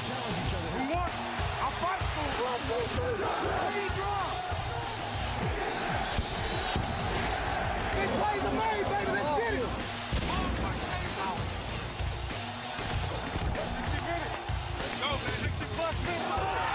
We want a fight for Big plays are made, baby. Let's get it. Go, man. 60+ minutes.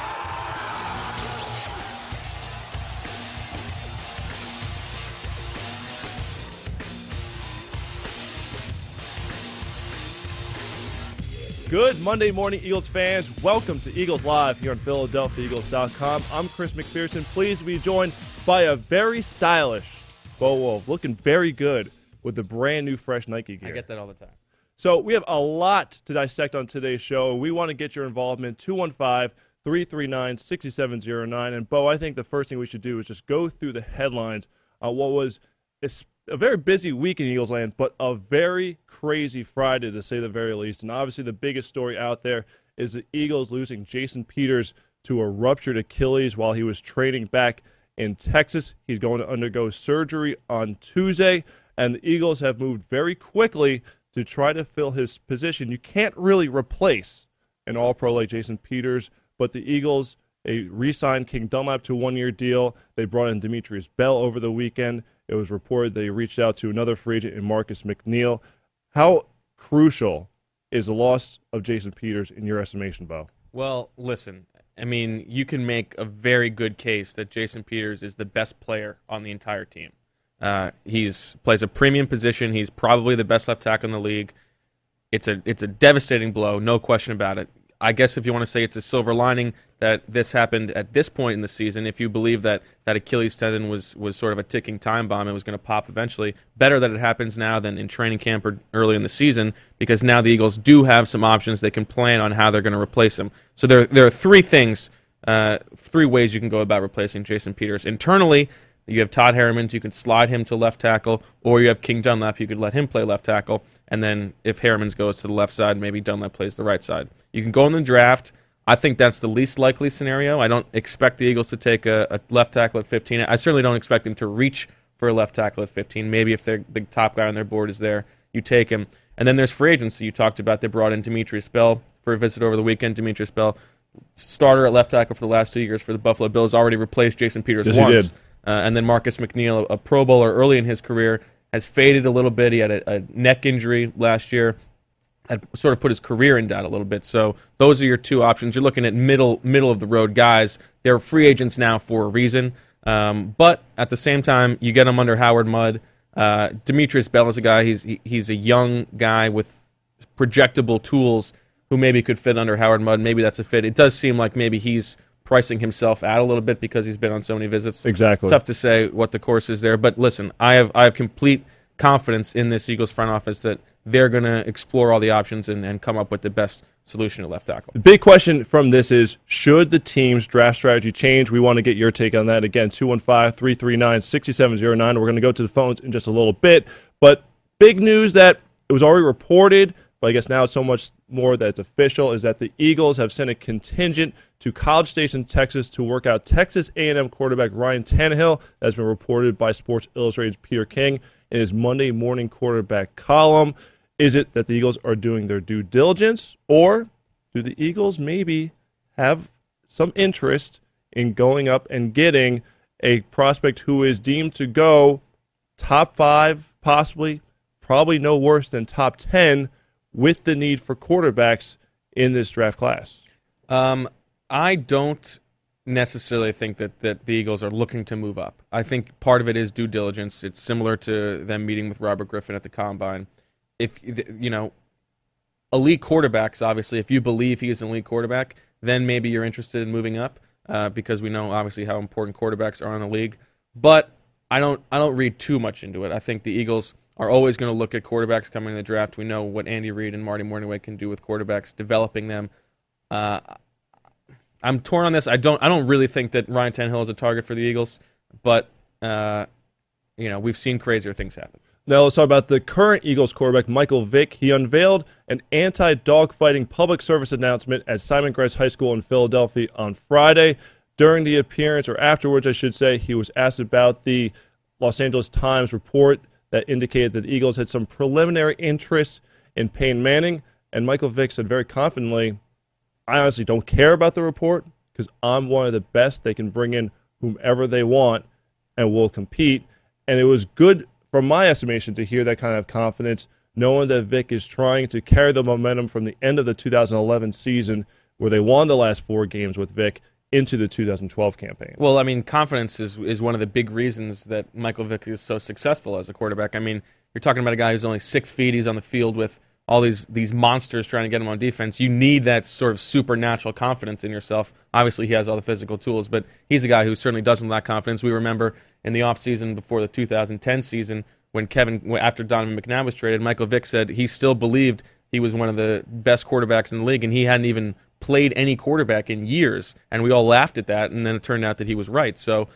Good Monday morning, Eagles fans. Welcome to Eagles Live here on PhiladelphiaEagles.com. I'm Chris McPherson. Pleased to be joined by a very stylish Bo Wolf, looking very good with the brand new fresh Nike gear. I get that all the time. So we have a lot to dissect on today's show. We want to get your involvement, 215-339-6709. And Bo, I think the first thing we should do is just go through the headlines on what was a very busy week in Eagles land, but a very crazy Friday, to say the very least. And obviously the biggest story out there is the Eagles losing Jason Peters to a ruptured Achilles while he was training back in Texas. He's going to undergo surgery on Tuesday, and the Eagles have moved very quickly to try to fill his position. You can't really replace an All-Pro like Jason Peters, but the Eagles re-signed King Dunlap to a one-year deal. They brought in Demetrius Bell over the weekend. It was reported they reached out to another free agent in Marcus McNeil. How crucial is the loss of Jason Peters in your estimation, Bo? Well, listen, I mean, you can make a very good case that Jason Peters is the best player on the entire team. He plays a premium position. He's probably the best left tackle in the league. It's a devastating blow, no question about it. I guess if you want to say it's a silver lining that this happened at this point in the season, if you believe that Achilles tendon was sort of a ticking time bomb and was going to pop eventually, better that it happens now than in training camp or early in the season, because now the Eagles do have some options. They can plan on how they're going to replace him. So there are three ways you can go about replacing Jason Peters. Internally, you have Todd Herremans, you can slide him to left tackle, or you have King Dunlap, you could let him play left tackle, and then if Herremans goes to the left side, maybe Dunlap plays the right side. You can go in the draft. I think that's the least likely scenario. I don't expect the Eagles to take a left tackle at 15. I certainly don't expect them to reach for a left tackle at 15. Maybe if the top guy on their board is there, you take him. And then there's free agency. You talked about they brought in Demetrius Bell for a visit over the weekend. Demetrius Bell, starter at left tackle for the last 2 years for the Buffalo Bills, already replaced Jason Peters once. He did. And then Marcus McNeil, a Pro Bowler early in his career, has faded a little bit. He had a neck injury last year. Had sort of put his career in doubt a little bit. So those are your two options. You're looking at middle of the road guys. They're free agents now for a reason. But at the same time, you get them under Howard Mudd. Demetrius Bell is a guy. He's a young guy with projectable tools who maybe could fit under Howard Mudd. Maybe that's a fit. It does seem like maybe he's pricing himself out a little bit because he's been on so many visits. Exactly. Tough to say what the course is there. But listen, I have complete confidence in this Eagles front office that they're going to explore all the options and come up with the best solution at left tackle. The big question from this is, should the team's draft strategy change? We want to get your take on that. Again, 215-339-6709. We're going to go to the phones in just a little bit. But big news that it was already reported, but I guess now it's so much more that it's official, is that the Eagles have sent a contingent to College Station, Texas, to work out Texas A&M quarterback Ryan Tannehill. That has been reported by Sports Illustrated's Peter King in his Monday morning quarterback column. Is it that the Eagles are doing their due diligence, or do the Eagles maybe have some interest in going up and getting a prospect who is deemed to go top 5, possibly, probably no worse than top 10, with the need for quarterbacks in this draft class? I don't necessarily think that the Eagles are looking to move up. I think part of it is due diligence. It's similar to them meeting with Robert Griffin at the Combine. If elite quarterbacks, obviously, if you believe he is an elite quarterback, then maybe you're interested in moving up because we know obviously how important quarterbacks are in the league. But I don't read too much into it. I think the Eagles are always going to look at quarterbacks coming in the draft. We know what Andy Reid and Marty Mornhinweg can do with quarterbacks, developing them. I'm torn on this. I don't really think that Ryan Tannehill is a target for the Eagles, but we've seen crazier things happen. Now let's talk about the current Eagles quarterback, Michael Vick. He unveiled an anti-dogfighting public service announcement at Simon Gratz High School in Philadelphia on Friday. During the appearance, or afterwards I should say, he was asked about the Los Angeles Times report that indicated that the Eagles had some preliminary interest in Peyton Manning, and Michael Vick said very confidently, I honestly don't care about the report because I'm one of the best. They can bring in whomever they want and we'll compete. And it was good, from my estimation, to hear that kind of confidence, knowing that Vic is trying to carry the momentum from the end of the 2011 season, where they won the last 4 games with Vic, into the 2012 campaign. Well, I mean, confidence is one of the big reasons that Michael Vick is so successful as a quarterback. I mean, you're talking about a guy who's only 6 feet. He's on the field with all these monsters trying to get him on defense. You need that sort of supernatural confidence in yourself. Obviously, he has all the physical tools, but he's a guy who certainly doesn't lack confidence. We remember in the offseason before the 2010 season when after Donovan McNabb was traded, Michael Vick said he still believed he was one of the best quarterbacks in the league, and he hadn't even played any quarterback in years, and we all laughed at that, and then it turned out that he was right. So,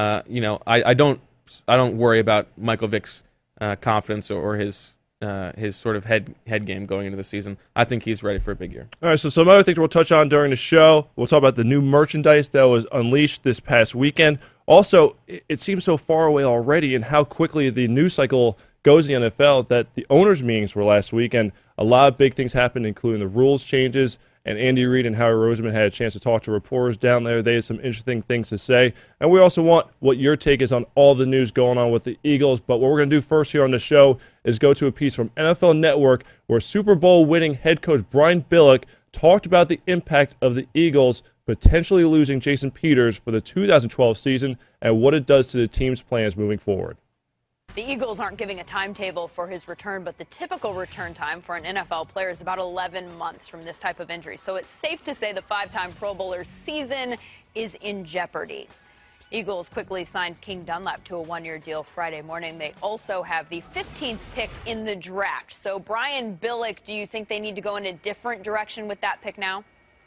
I don't worry about Michael Vick's confidence or his sort of head game going into the season. I think he's ready for a big year. All right, so some other things we'll touch on during the show. We'll talk about the new merchandise that was unleashed this past weekend. Also, it seems so far away already, and how quickly the news cycle goes in the NFL, that the owners' meetings were last week, and a lot of big things happened, including the rules changes. And Andy Reid and Howie Roseman had a chance to talk to reporters down there. They had some interesting things to say. And we also want what your take is on all the news going on with the Eagles. But what we're going to do first here on the show is go to a piece from NFL Network where Super Bowl winning head coach Brian Billick talked about the impact of the Eagles potentially losing Jason Peters for the 2012 season and what it does to the team's plans moving forward. The Eagles aren't giving a timetable for his return, but the typical return time for an NFL player is about 11 months from this type of injury. So it's safe to say the 5-time Pro Bowler's season is in jeopardy. Eagles quickly signed King Dunlap to a 1-year deal Friday morning. They also have the 15th pick in the draft. So, Brian Billick, do you think they need to go in a different direction with that pick now?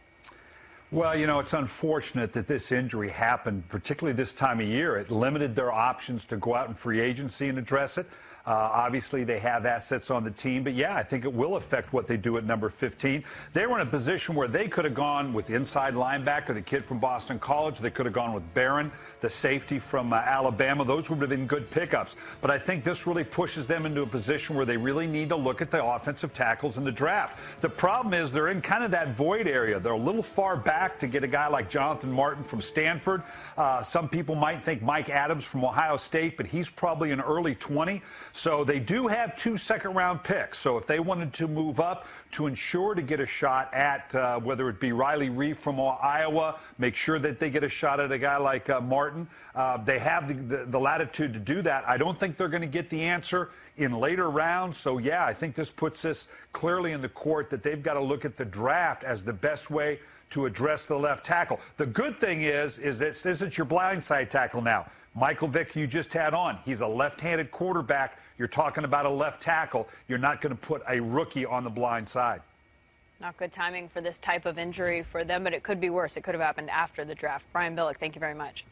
Well, it's unfortunate that this injury happened, particularly this time of year. It limited their options to go out in free agency and address it. Obviously, they have assets on the team. But, yeah, I think it will affect what they do at number 15. They were in a position where they could have gone with the inside linebacker, the kid from Boston College. They could have gone with Barron, the safety from Alabama. Those would have been good pickups. But I think this really pushes them into a position where they really need to look at the offensive tackles in the draft. The problem is they're in kind of that void area. They're a little far back to get a guy like Jonathan Martin from Stanford. Some people might think Mike Adams from Ohio State, but he's probably an early 20. So they do have 2 second-round picks. So if they wanted to move up to ensure to get a shot at whether it be Riley Reef from Iowa, make sure that they get a shot at a guy like Martin, they have the latitude to do that. I don't think they're going to get the answer in later rounds. So, yeah, I think this puts this clearly in the court that they've got to look at the draft as the best way to address the left tackle. The good thing is this isn't your blindside tackle now. Michael Vick, you just had on. He's a left-handed quarterback. You're talking about a left tackle. You're not going to put a rookie on the blind side. Not good timing for this type of injury for them, but it could be worse. It could have happened after the draft. Brian Billick, thank you very much.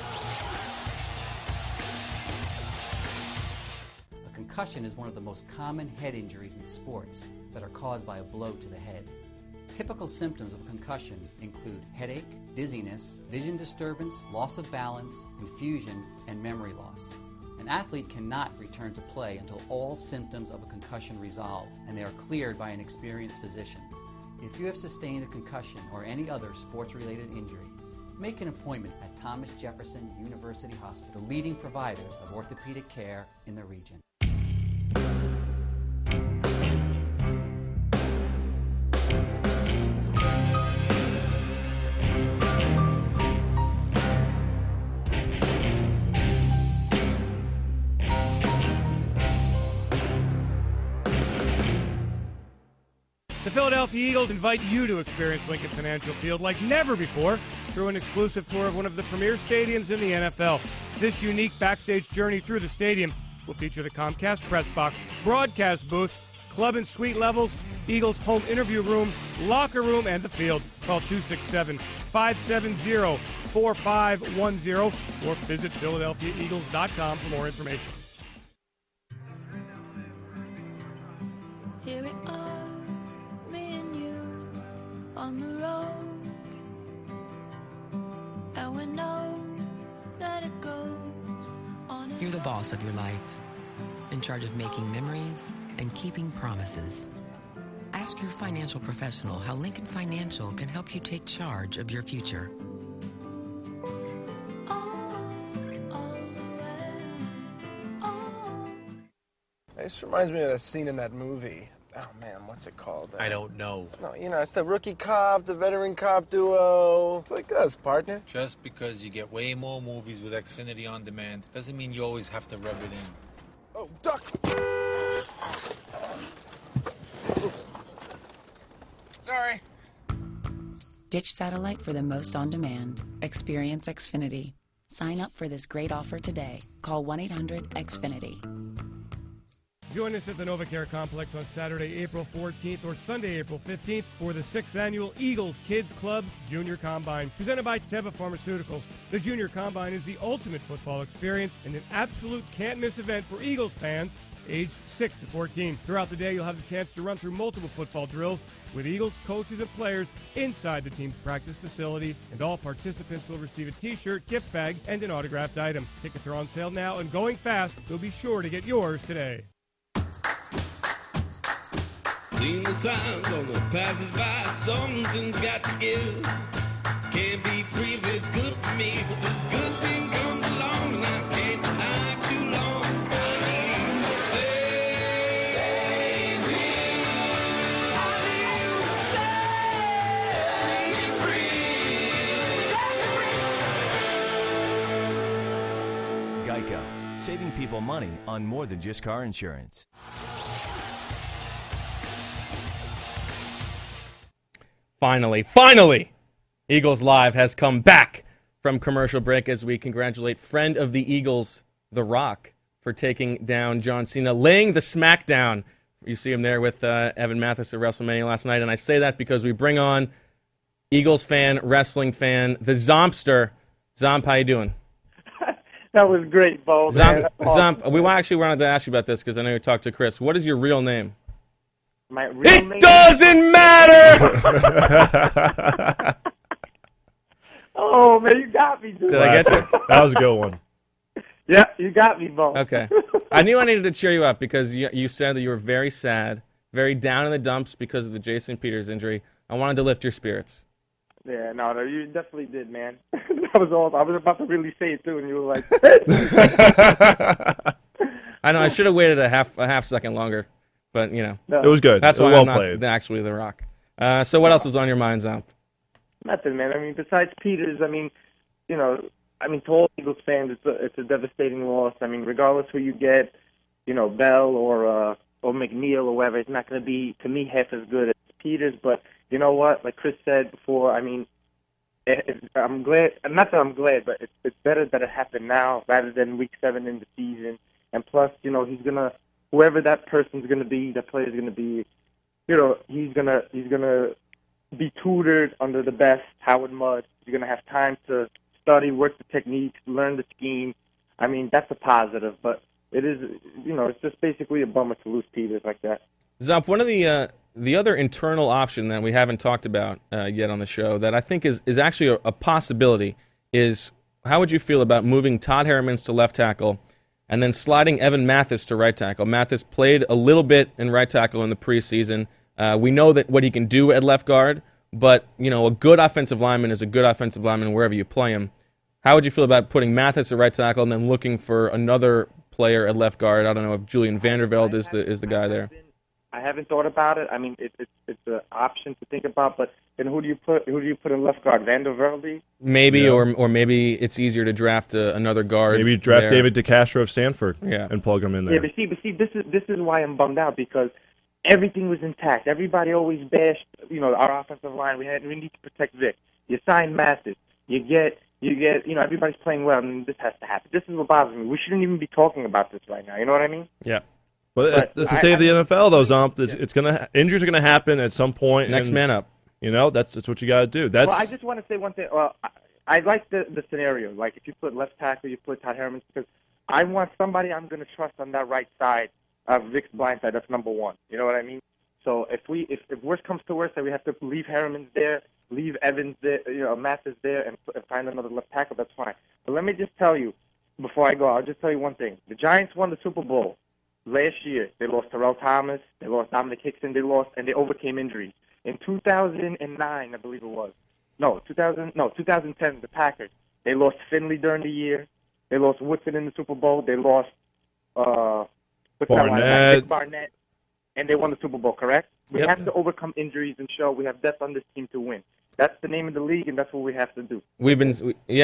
A concussion is one of the most common head injuries in sports that are caused by a blow to the head. Typical symptoms of a concussion include headache, dizziness, vision disturbance, loss of balance, confusion, and memory loss. An athlete cannot return to play until all symptoms of a concussion resolve and they are cleared by an experienced physician. If you have sustained a concussion or any other sports-related injury, make an appointment at Thomas Jefferson University Hospital, the leading providers of orthopedic care in the region. The Philadelphia Eagles invite you to experience Lincoln Financial Field like never before through an exclusive tour of one of the premier stadiums in the NFL. This unique backstage journey through the stadium will feature the Comcast press box, broadcast booth, club and suite levels, Eagles home interview room, locker room, and the field. Call 267-570-4510 or visit PhiladelphiaEagles.com for more information. Here we are, me and you, on the road, and we know that it goes on. You're the boss of your life, in charge of making memories and keeping promises. Ask your financial professional how Lincoln Financial can help you take charge of your future. This reminds me of that scene in that movie. Oh, man, what's it called? I don't know. No, it's the rookie cop, the veteran cop duo. It's like us, partner. Just because you get way more movies with Xfinity On Demand doesn't mean you always have to rub it in. Oh, duck! Sorry. Ditch satellite for the most on demand. Experience Xfinity. Sign up for this great offer today. Call 1-800-XFINITY. Join us at the NovaCare Complex on Saturday, April 14th or Sunday, April 15th for the 6th Annual Eagles Kids Club Junior Combine, presented by Teva Pharmaceuticals. The Junior Combine is the ultimate football experience and an absolute can't-miss event for Eagles fans aged 6 to 14. Throughout the day, you'll have the chance to run through multiple football drills with Eagles coaches and players inside the team's practice facility, and all participants will receive a T-shirt, gift bag, and an autographed item. Tickets are on sale now and going fast, so be sure to get yours today. Seen the signs on the passers-by, something's got to give. Can't be free if it's good for me, but this good thing comes along and I can't deny too long. I need you to save me. I need you to set me free. Geico, saving people money on more than just car insurance. Finally, Eagles Live has come back from commercial break as we congratulate friend of the Eagles, The Rock, for taking down John Cena, laying the smackdown. You see him there with Evan Mathis at WrestleMania last night, and I say that because we bring on Eagles fan, wrestling fan, the Zompster. Zomp, how you doing? That was great, Bo. Zomp, we actually wanted to ask you about this because I know you talked to Chris. What is your real name? My real name? It doesn't matter! Oh, man, you got me, dude. Did I get you? That was a good one. Yeah, you got me, Bo. Okay. I knew I needed to cheer you up because you said that you were very sad, very down in the dumps because of the Jason Peters injury. I wanted to lift your spirits. Yeah, no, you definitely did, man. That was all. I was about to really say it, too, and you were like... I know, I should have waited a half second longer. But, it was good. That's why well I'm not played. Actually The Rock. So what else was on your mind, Zomp? Nothing, man. I mean, besides Peters, to all Eagles fans, it's a devastating loss. I mean, regardless who you get, Bell or McNeil or whatever, it's not going to be, to me, half as good as Peters. But you know what? Like Chris said before, I'm glad. Not that I'm glad, but it's better that it happened now rather than Week 7 in the season. And plus, he's going to, whoever that person's going to be, that player's going to be, he's going to be tutored under the best Howard Mudd. He's going to have time to study, work the techniques, learn the scheme. I mean, that's a positive, but it is, it's just basically a bummer to lose Peters like that. Zomp, one of the other internal option that we haven't talked about yet on the show that I think is actually a possibility is how would you feel about moving Todd Herremans to left tackle and then sliding Evan Mathis to right tackle? Mathis played a little bit in right tackle in the preseason. We know that what he can do at left guard, but a good offensive lineman is a good offensive lineman wherever you play him. How would you feel about putting Mathis at right tackle and then looking for another player at left guard? I don't know if Julian Vandervelde is the guy there. I haven't thought about it. I mean, it's an option to think about, but then who do you put in left guard? Vandervelde? Maybe, yeah. or maybe it's easier to draft another guard. Maybe draft there. David DeCastro of Stanford and plug him in there. Yeah, but see, this is why I'm bummed out because everything was intact. Everybody always bashed, our offensive line. We need to protect Vic. You sign Mathis. You get, everybody's playing well, and this has to happen. This is what bothers me. We shouldn't even be talking about this right now. You know what I mean? Yeah. But that's the state of the NFL, though, Zomp. Injuries are gonna happen at some point. Next man up. That's what you got to do. Well, I just want to say one thing. I like the scenario. Like if you put left tackle, you put Todd Herremans, because I want somebody I'm going to trust on that right side of Vic's blind side. That's number one. You know what I mean? So if worst comes to worst, that we have to leave Herremans there, leave Evans there, Mathis there, and find another left tackle, that's fine. But let me just tell you, before I go, I'll just tell you one thing. The Giants won the Super Bowl last year they lost Terrell Thomas, they lost Dominic Hickson, and they overcame injuries. In 2009, I believe it was. No, 2010, the Packers. They lost Finley during the year. They lost Woodson in the Super Bowl. They lost Nick Barnett, and they won the Super Bowl, correct? We have to overcome injuries and show we have depth on this team to win. That's the name of the league, and that's what we have to do. We've been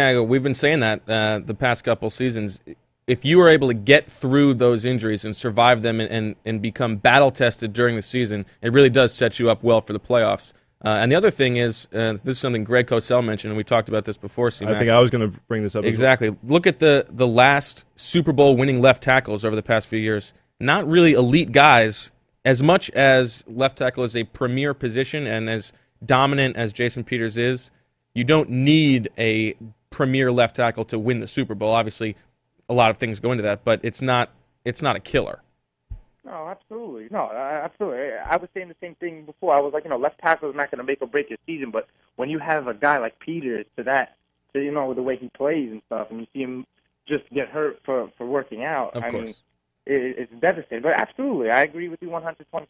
saying that the past couple seasons. If you are able to get through those injuries and survive them and become battle-tested during the season, it really does set you up well for the playoffs. And the other thing is, this is something Greg Cosell mentioned, and we talked about this before, C-Mac. I think I was going to bring this up. Exactly. Look at the last Super Bowl winning left tackles over the past few years. Not really elite guys, as much as left tackle is a premier position and as dominant as Jason Peters is, you don't need a premier left tackle to win the Super Bowl. Obviously, a lot of things go into that, but it's not a killer. No, absolutely. No, absolutely. I was saying the same thing before. I was like, left tackle is not going to make or break your season, but when you have a guy like Peters to the way he plays and stuff, and you see him just get hurt for working out, of course. It's devastating. But absolutely, I agree with you 125%.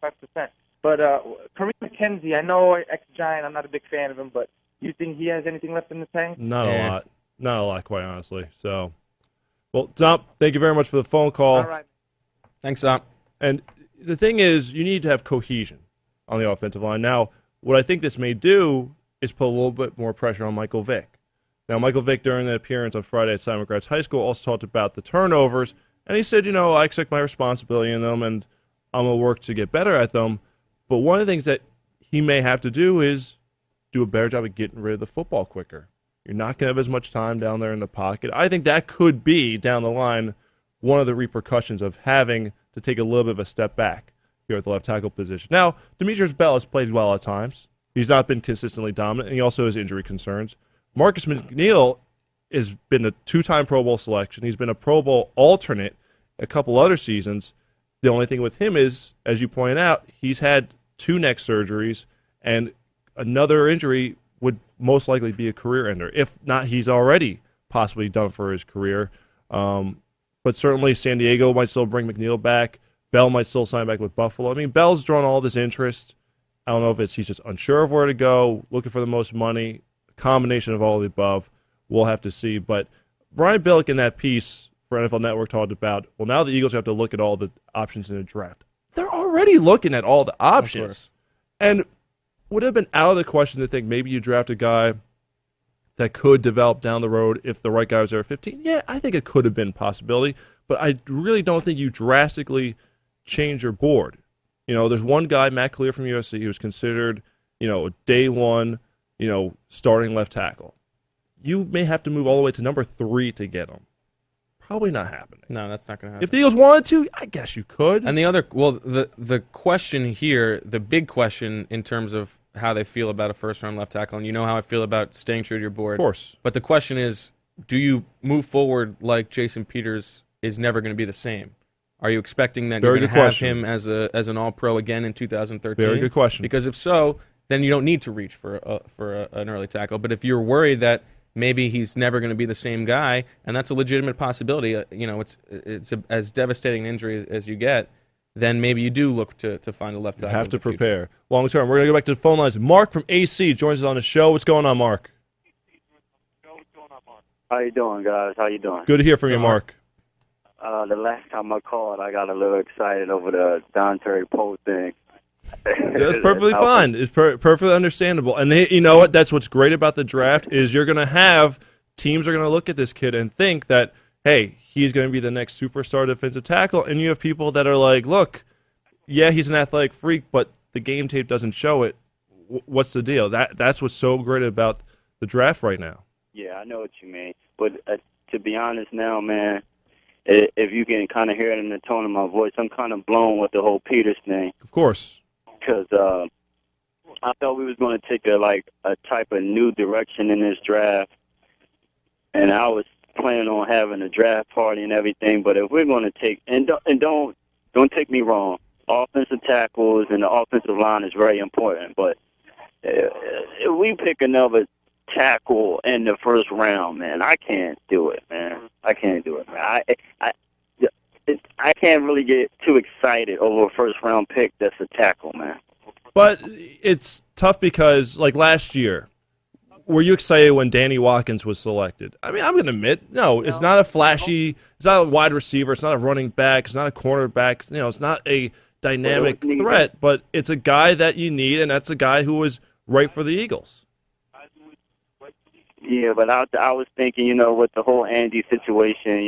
But Kareem McKenzie, I know ex-Giant, I'm not a big fan of him, but you think he has anything left in the tank? Not a lot, quite honestly. So, well, Tom, thank you very much for the phone call. All right. Thanks, Tom. And the thing is, you need to have cohesion on the offensive line. Now, what I think this may do is put a little bit more pressure on Michael Vick. Now, Michael Vick, during the appearance on Friday at Simon McGrath High School, also talked about the turnovers, and he said, I accept my responsibility in them, and I'm going to work to get better at them. But one of the things that he may have to do is do a better job of getting rid of the football quicker. You're not going to have as much time down there in the pocket. I think that could be, down the line, one of the repercussions of having to take a little bit of a step back here at the left tackle position. Now, Demetrius Bell has played well at times. He's not been consistently dominant, and he also has injury concerns. Marcus McNeil has been a two-time Pro Bowl selection. He's been a Pro Bowl alternate a couple other seasons. The only thing with him is, as you pointed out, he's had 2 neck surgeries, and another injury would most likely be a career ender. If not, he's already possibly done for his career. But certainly San Diego might still bring McNeil back. Bell might still sign back with Buffalo. I mean, Bell's drawn all this interest. I don't know if he's just unsure of where to go, looking for the most money, a combination of all of the above. We'll have to see. But Brian Billick in that piece for NFL Network talked about, well, now the Eagles have to look at all the options in the draft. They're already looking at all the options. And would it have been out of the question to think maybe you draft a guy that could develop down the road if the right guy was there at 15? Yeah, I think it could have been a possibility, but I really don't think you drastically change your board. There's one guy, Matt Clear from USC, who's considered, day one, starting left tackle. You may have to move all the way to number 3 to get him. Probably not happening. No, that's not going to happen. If the Eagles wanted to, I guess you could. And the question here, the big question in terms of how they feel about a first-round left tackle, and you know how I feel about staying true to your board. Of course. But the question is, do you move forward like Jason Peters is never going to be the same? Are you expecting that you're going to have him as an All-Pro again in 2013? Very good question. Because if so, then you don't need to reach for an early tackle. But if you're worried that maybe he's never going to be the same guy, and that's a legitimate possibility, it's as devastating an injury as you get, then maybe you do look to find a left tackle. You have to prepare. Long term. We're going to go back to the phone lines. Mark from AC joins us on the show. What's going on, Mark? How you doing, guys? How you doing? Good to hear from you, Mark. The last time I called, I got a little excited over the Dontari Poe thing. That's perfectly fine. It's perfectly understandable. And you know what? That's what's great about the draft is you're going to have teams are going to look at this kid and think that, hey, he's going to be the next superstar defensive tackle. And you have people that are like, look, yeah, he's an athletic freak, but the game tape doesn't show it. What's the deal? That's what's so great about the draft right now. Yeah, I know what you mean. But to be honest now, man, if you can kind of hear it in the tone of my voice, I'm kind of blown with the whole Peters thing. Of course. Because I thought we was going to take a type of new direction in this draft, and I was planning on having a draft party and everything. But if we're going to take and don't take me wrong, offensive tackles and the offensive line is very important. But if we pick another tackle in the first round, man, I can't do it, man. I can't do it, man. I can't really get too excited over a first-round pick that's a tackle, man. But it's tough because, like last year, were you excited when Danny Watkins was selected? I mean, I'm going to admit, no, it's not a flashy, it's not a wide receiver, it's not a running back, it's not a cornerback, it's not a dynamic threat, but it's a guy that you need, and that's a guy who was right for the Eagles. Yeah, but I was thinking, with the whole Andy situation,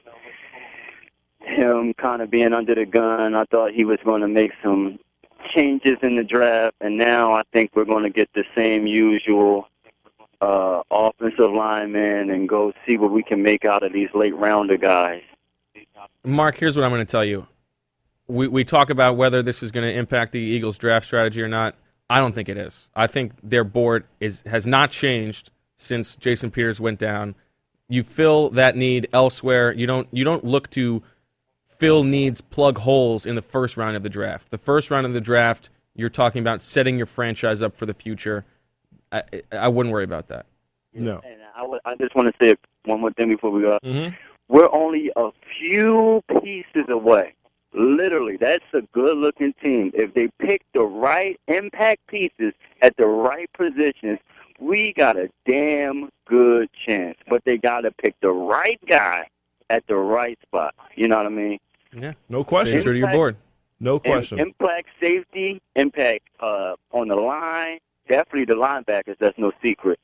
him kind of being under the gun, I thought he was going to make some changes in the draft, and now I think we're going to get the same usual offensive lineman and go see what we can make out of these late rounder guys. Mark, here's what I'm going to tell you. We talk about whether this is going to impact the Eagles' draft strategy or not. I don't think it is. I think their board has not changed since Jason Peters went down. You fill that need elsewhere. You don't look to fill needs, plug holes in the first round of the draft. The first round of the draft, you're talking about setting your franchise up for the future. I wouldn't worry about that. No. And I just want to say one more thing before we go. Mm-hmm. We're only a few pieces away. Literally, that's a good-looking team. If they pick the right impact pieces at the right positions, we got a damn good chance. But they got to pick the right guy at the right spot. You know what I mean? Yeah. No question. Stay true to your board. No question. Impact safety, impact on the line, definitely the linebackers, that's no secret.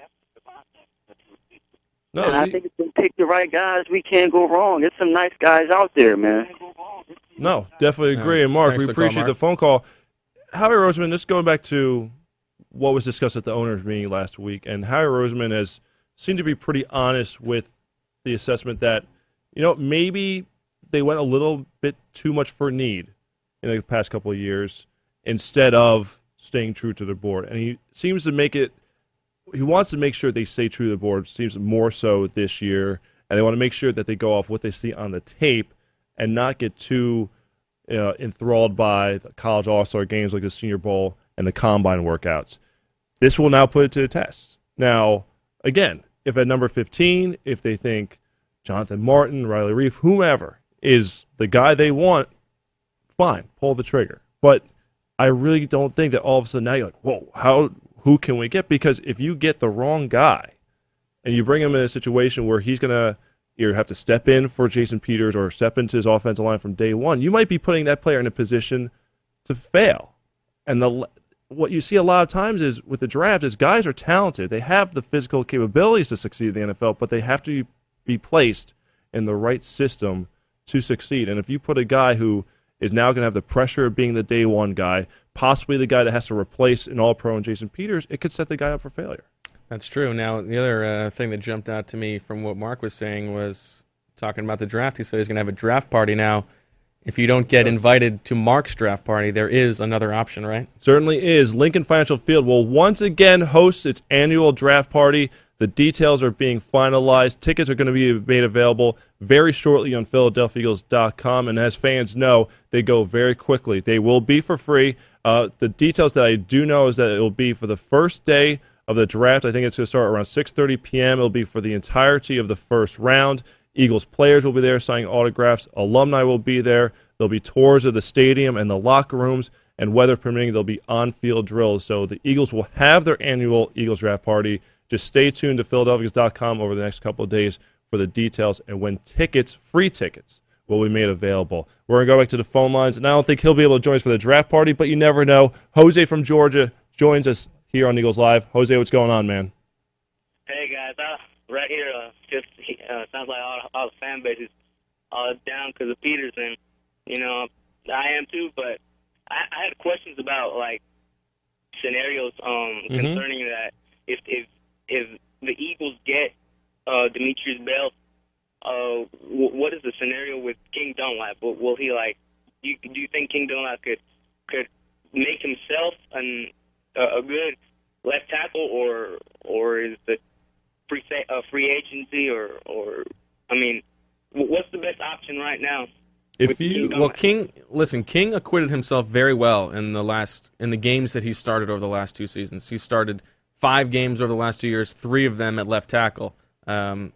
No, and I think if we pick the right guys, we can't go wrong. There's some nice guys out there, man. No, definitely agree. And Mark, we appreciate the phone call. Howie Roseman, just going back to what was discussed at the owners' meeting last week, and Howie Roseman has seemed to be pretty honest with the assessment that, maybe they went a little bit too much for need in the past couple of years instead of staying true to the board. And he seems to he wants to make sure they stay true to the board, seems more so this year, and they want to make sure that they go off what they see on the tape and not get too enthralled by the college all-star games like the Senior Bowl and the combine workouts. This will now put it to the test. Now, again, if at number 15, if they think Jonathan Martin, Riley Reif, whomever is the guy they want, fine, pull the trigger. But I really don't think that all of a sudden now you're like, whoa, who can we get? Because if you get the wrong guy and you bring him in a situation where he's going to either have to step in for Jason Peters or step into his offensive line from day one, you might be putting that player in a position to fail. And what you see a lot of times is with the draft is guys are talented. They have the physical capabilities to succeed in the NFL, but they have to be placed in the right system to succeed. And if you put a guy who is now going to have the pressure of being the day one guy, possibly the guy that has to replace an all-pro and Jason Peters, it could set the guy up for failure. That's true. Now, the other thing that jumped out to me from what Mark was saying was talking about the draft. He said he's going to have a draft party. Now, if you don't get invited to Mark's draft party, there is another option, right? Certainly is. Lincoln Financial Field will once again host its annual draft party. The details are being finalized. Tickets are going to be made available very shortly on PhiladelphiaEagles.com. And as fans know, they go very quickly. They will be for free. The details that I do know is that it will be for the first day of the draft. I think it's going to start around 6:30 p.m. It'll be for the entirety of the first round. Eagles players will be there signing autographs. Alumni will be there. There'll be tours of the stadium and the locker rooms. And weather permitting, there'll be on-field drills. So the Eagles will have their annual Eagles draft party. Just stay tuned to PhiladelphiaEagles.com over the next couple of days for the details and when tickets, free tickets, will be made available. We're going to go back to the phone lines, and I don't think he'll be able to join us for the draft party, but you never know. Jose from Georgia joins us here on Eagles Live. Jose, what's going on, man? Hey, guys. Right here, sounds like all the fan base is down because of Peterson. I am too, but I had questions about, scenarios concerning that. If the Eagles get Demetrius Bell, what is the scenario with King Dunlap? Will he do you think King Dunlap could make himself a good left tackle, or is the free agency or what's the best option right now? King acquitted himself very well in the games that he started over the last two seasons. He started 5 games over the last 2 years, 3 of them at left tackle.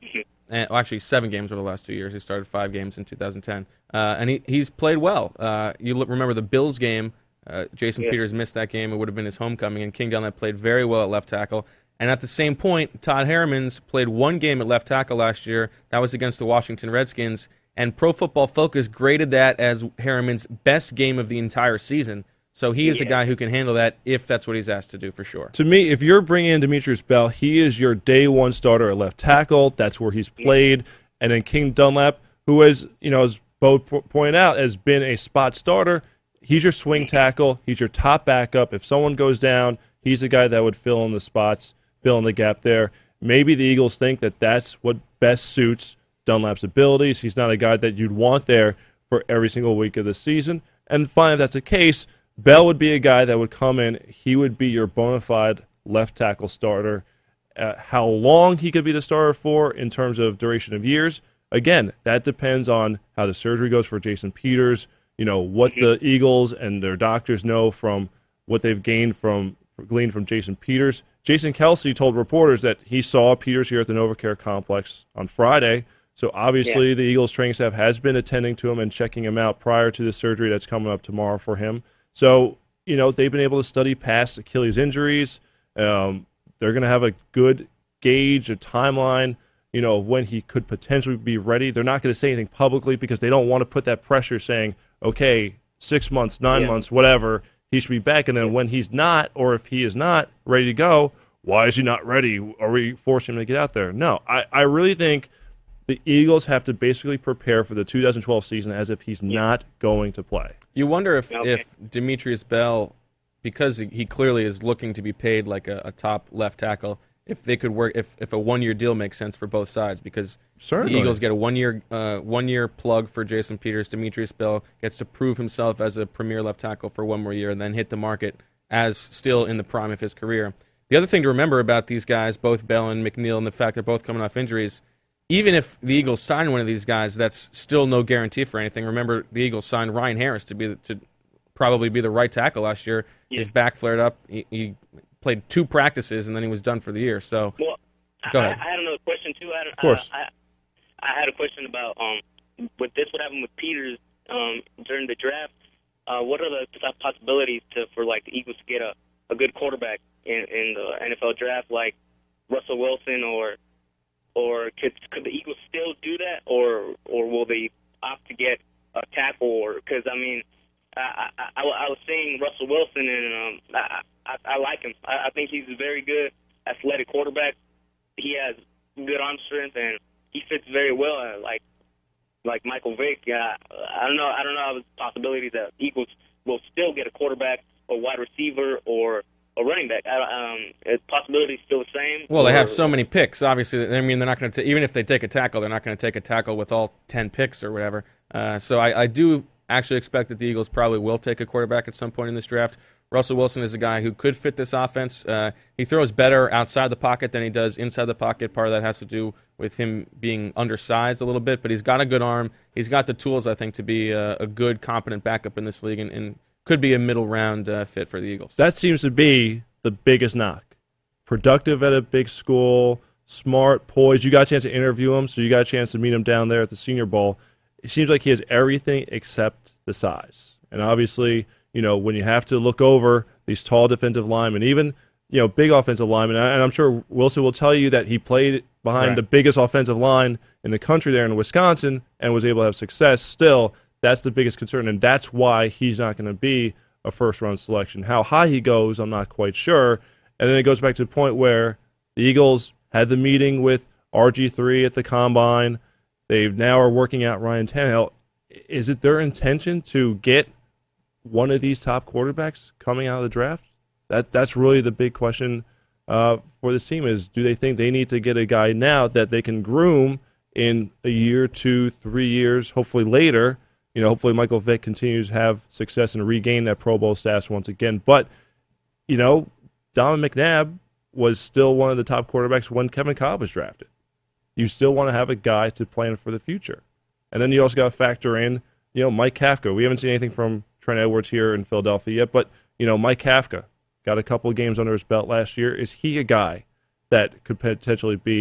actually 7 games over the last 2 years. He started 5 games in 2010. And he's played well. Remember the Bills game. Jason Peters missed that game. It would have been his homecoming, and King Dunlap played very well at left tackle. And at the same point, Todd Harriman's played 1 game at left tackle last year. That was against the Washington Redskins. And Pro Football Focus graded that as Harriman's best game of the entire season. So he is a guy who can handle that if that's what he's asked to do for sure. To me, if you're bringing in Demetrius Bell, he is your day one starter at left tackle. That's where he's played. And then King Dunlap, who has, as Bo pointed out, has been a spot starter. He's your swing tackle. He's your top backup. If someone goes down, he's the guy that would fill in the spots, fill in the gap there. Maybe the Eagles think that that's what best suits Dunlap's abilities. He's not a guy that you'd want there for every single week of the season. And finally, if that's the case, Bell would be a guy that would come in. He would be your bona fide left tackle starter. How long he could be the starter for in terms of duration of years, again, that depends on how the surgery goes for Jason Peters, what the Eagles and their doctors know from what they've gleaned from Jason Peters. Jason Kelsey told reporters that he saw Peters here at the NovaCare Complex on Friday. So obviously the Eagles training staff has been attending to him and checking him out prior to the surgery that's coming up tomorrow for him. So, they've been able to study past Achilles injuries. They're going to have a good gauge, a timeline, of when he could potentially be ready. They're not going to say anything publicly because they don't want to put that pressure saying, okay, 6 months, 9 months, whatever, he should be back. And then when he's not, or if he is not ready to go, why is he not ready? Are we forcing him to get out there? No, I really think the Eagles have to basically prepare for the 2012 season as if he's not going to play. You wonder if Demetrius Bell, because he clearly is looking to be paid like a top left tackle, if they could work, if a 1-year deal makes sense for both sides, because certainly the Eagles get a 1-year plug for Jason Peters. Demetrius Bell gets to prove himself as a premier left tackle for 1 more year and then hit the market as still in the prime of his career. The other thing to remember about these guys, both Bell and McNeil, and the fact they're both coming off injuries, even if the Eagles sign one of these guys, that's still no guarantee for anything. Remember, the Eagles signed Ryan Harris to probably be the right tackle last year. His back flared up. He played 2 practices, and then he was done for the year. So, go ahead. I had another question, too. Of course. I had a question about what happened with Peters during the draft. What are the possibilities for the Eagles to get a good quarterback in the NFL draft, like Russell Wilson, or could the Eagles still do that, or will they opt to get a tackle? Or because I was saying Russell Wilson, and I like him. I think he's a very good athletic quarterback. He has good arm strength, and he fits very well like Michael Vick. I don't know the possibilities that Eagles will still get a quarterback, a wide receiver, or a running back. Is possibility still the same? Well, they have so many picks. Obviously, they're not going to. Even if they take a tackle, they're not going to take a tackle with all 10 picks or whatever. So I do actually expect that the Eagles probably will take a quarterback at some point in this draft. Russell Wilson is a guy who could fit this offense. He throws better outside the pocket than he does inside the pocket. Part of that has to do with him being undersized a little bit, but he's got a good arm. He's got the tools, I think, to be a good, competent backup in this league, and could be a middle-round fit for the Eagles. That seems to be the biggest knock. Productive at a big school, smart, poised. You got a chance to interview him, so you got a chance to meet him down there at the Senior Bowl. It seems like he has everything except the size. And obviously, when you have to look over these tall defensive linemen, even, big offensive linemen, and I'm sure Wilson will tell you that he played behind the biggest offensive line in the country there in Wisconsin and was able to have success still. That's the biggest concern, and that's why he's not going to be a first-round selection. How high he goes, I'm not quite sure. And then it goes back to the point where the Eagles had the meeting with RG3 at the Combine. They now are working out Ryan Tannehill. Is it their intention to get one of these top quarterbacks coming out of the draft? That's really the big question for this team is, do they think they need to get a guy now that they can groom in a year, 2, 3 years, hopefully later? Hopefully Michael Vick continues to have success and regain that Pro Bowl status once again. But, Donovan McNabb was still one of the top quarterbacks when Kevin Kolb was drafted. You still want to have a guy to plan for the future. And then you also got to factor in, Mike Kafka. We haven't seen anything from Trent Edwards here in Philadelphia yet, but, Mike Kafka got a couple of games under his belt last year. Is he a guy that could potentially be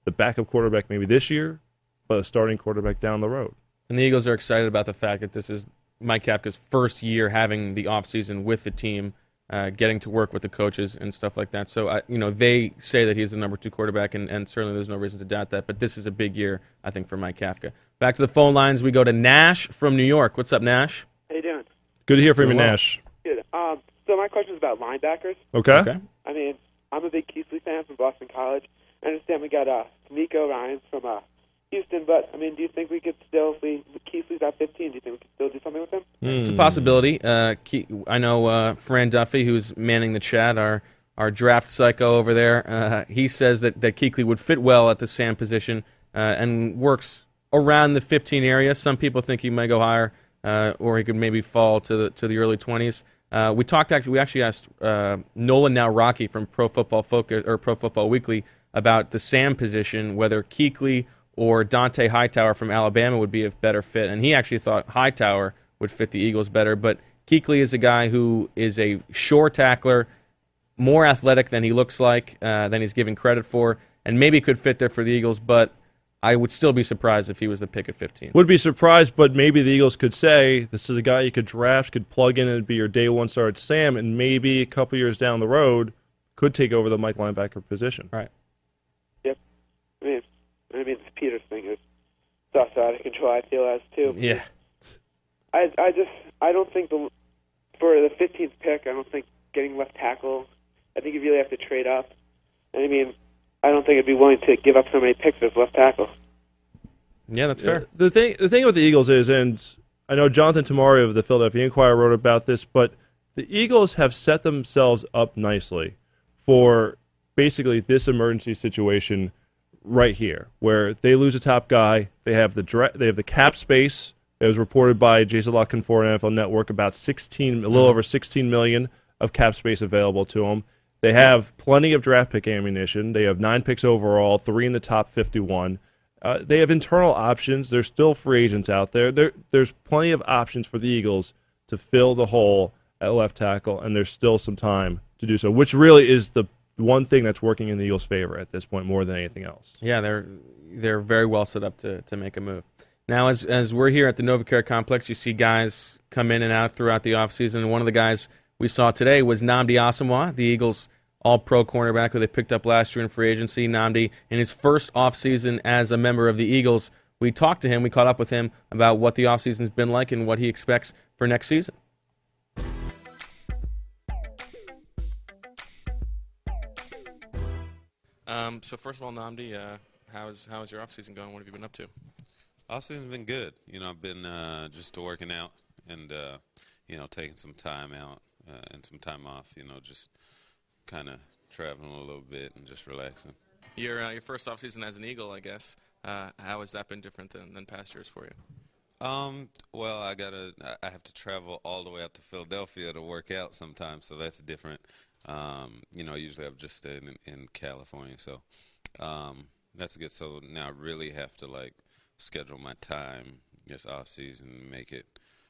the backup quarterback maybe this year, but a starting quarterback down the road. And the Eagles are excited about the fact that this is Mike Kafka's first year having the offseason with the team, getting to work with the coaches and stuff like that. So, they say that he's the number 2 quarterback, and certainly there's no reason to doubt that. But this is a big year, I think, for Mike Kafka. Back to the phone lines. We go to Nash from New York. What's up, Nash? How you doing? Good to hear from you, Nash. Good. So my question is about linebackers. Okay. I mean, I'm a big Keesley fan from Boston College. I understand we got D'Amico Ryans from Houston, but, I mean, do you think we could still, if Keesley's at 15, do you think we could still do something with him? It's a possibility. I know Fran Duffy, who's manning the chat, our draft psycho over there, he says that Kuechly would fit well at the Sam position and works around the 15 area. Some people think he might go higher, or he could maybe fall to the early 20s. We actually asked Nolan Now Rocky from Pro Football Focus or Pro Football Weekly about the Sam position, whether Kuechly or Dante Hightower from Alabama would be a better fit, and he actually thought Hightower would fit the Eagles better. But Kuechly is a guy who is a sure tackler, more athletic than he looks like, than he's given credit for, and maybe could fit there for the Eagles, but I would still be surprised if he was the pick at 15. Would be surprised, but maybe the Eagles could say, this is a guy you could draft, could plug in and be your day one star at Sam, and maybe a couple years down the road could take over the Mike linebacker position. Right. Yep. I mean, this Peters thing is stuff out of control, I feel, as too. Yeah. I don't think for the 15th pick, I don't think getting left tackle, I think you really have to trade up. And I mean, I don't think I'd be willing to give up so many picks as left tackle. Yeah, that's fair. The thing with the Eagles is, and I know Jonathan Tamari of the Philadelphia Inquirer wrote about this, but the Eagles have set themselves up nicely for basically this emergency situation right here, where they lose a top guy. They have the cap space. It was reported by Jason La Canfora, NFL Network, about a little over $16 million of cap space available to them. They have plenty of draft pick ammunition. They have 9 picks overall, 3 in the top 51. They have internal options. There's still free agents out there. There's plenty of options for the Eagles to fill the hole at left tackle, and there's still some time to do so, which really is the one thing that's working in the Eagles' favor at this point more than anything else. Yeah, they're very well set up to make a move. Now, as we're here at the NovaCare Complex, you see guys come in and out throughout the offseason, and one of the guys we saw today was Nnamdi Asomugha, the Eagles' all-pro cornerback who they picked up last year in free agency. Nnamdi, in his first offseason as a member of the Eagles, we talked to him, we caught up with him about what the offseason's been like and what he expects for next season. So first of all, Nnamdi, how's your offseason going? What have you been up to? Offseason's been good. I've been just working out and taking some time out and some time off. Just kind of traveling a little bit and just relaxing. Your first offseason as an Eagle, I guess. How has that been different than past years for you? Well, I have to travel all the way out to Philadelphia to work out sometimes, so that's different. Usually I've just stayed in California, so that's good. So now I really have to schedule my time this off season and make it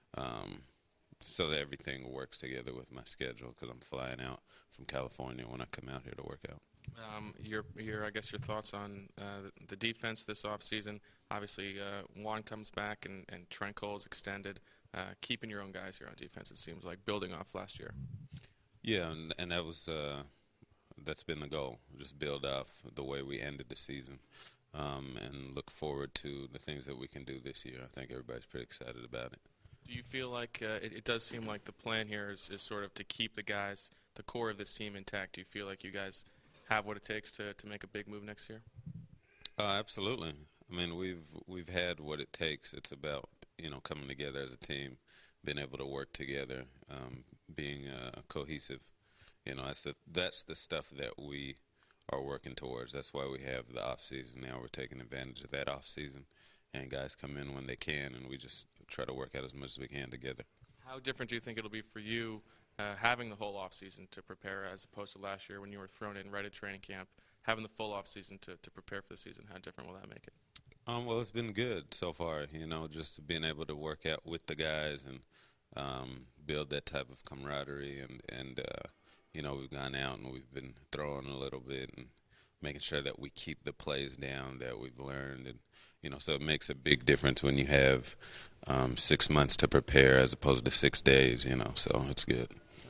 so that everything works together with my schedule, because I'm flying out from California when I come out here to work out. Your thoughts on the defense this offseason. Obviously, Juan comes back and Trent Cole is extended. Keeping your own guys here on defense, it seems like, building off last year. Yeah, and that was that's been the goal, just build off the way we ended the season and look forward to the things that we can do this year. I think everybody's pretty excited about it. Do you feel like it does seem like the plan here is sort of to keep the guys, the core of this team intact? Do you feel like you guys have what it takes to make a big move next year? Absolutely. I mean, we've had what it takes. It's about coming together as a team, being able to work together, being cohesive. That's the stuff that we are working towards. That's why we have the off season now. We're taking advantage of that off season, and guys come in when they can, and we just try to work out as much as we can together. How different do you think it'll be for you having the whole off season to prepare, as opposed to last year when you were thrown in right at training camp, having the full off season to prepare for the season? How different will that make it? Well, it's been good so far. Just being able to work out with the guys and build that type of camaraderie, and we've gone out and we've been throwing a little bit and making sure that we keep the plays down that we've learned. And, so it makes a big difference when you have 6 months to prepare as opposed to 6 days, so it's good.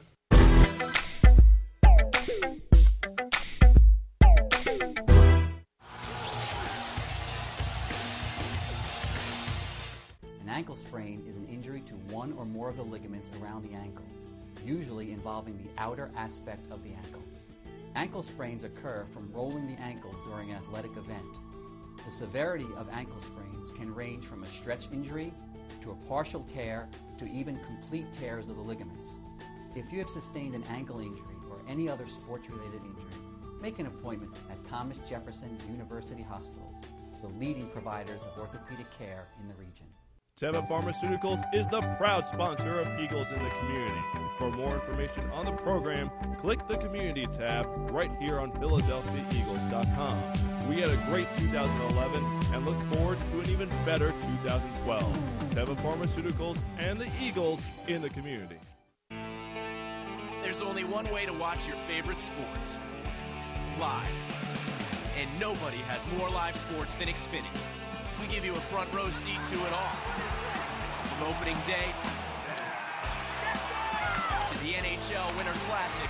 An ankle sprain is an injury to one or more of the ligaments around the ankle, usually involving the outer aspect of the ankle. Ankle sprains occur from rolling the ankle during an athletic event. The severity of ankle sprains can range from a stretch injury to a partial tear to even complete tears of the ligaments. If you have sustained an ankle injury or any other sports-related injury, make an appointment at Thomas Jefferson University Hospitals, the leading providers of orthopedic care in the region. Teva Pharmaceuticals is the proud sponsor of Eagles in the Community. For more information on the program, click the Community tab right here on PhiladelphiaEagles.com. We had a great 2011 and look forward to an even better 2012. Teva Pharmaceuticals and the Eagles in the Community. There's only one way to watch your favorite sports. Live. And nobody has more live sports than Xfinity. We give you a front row seat to it all. From opening day to the NHL Winter Classic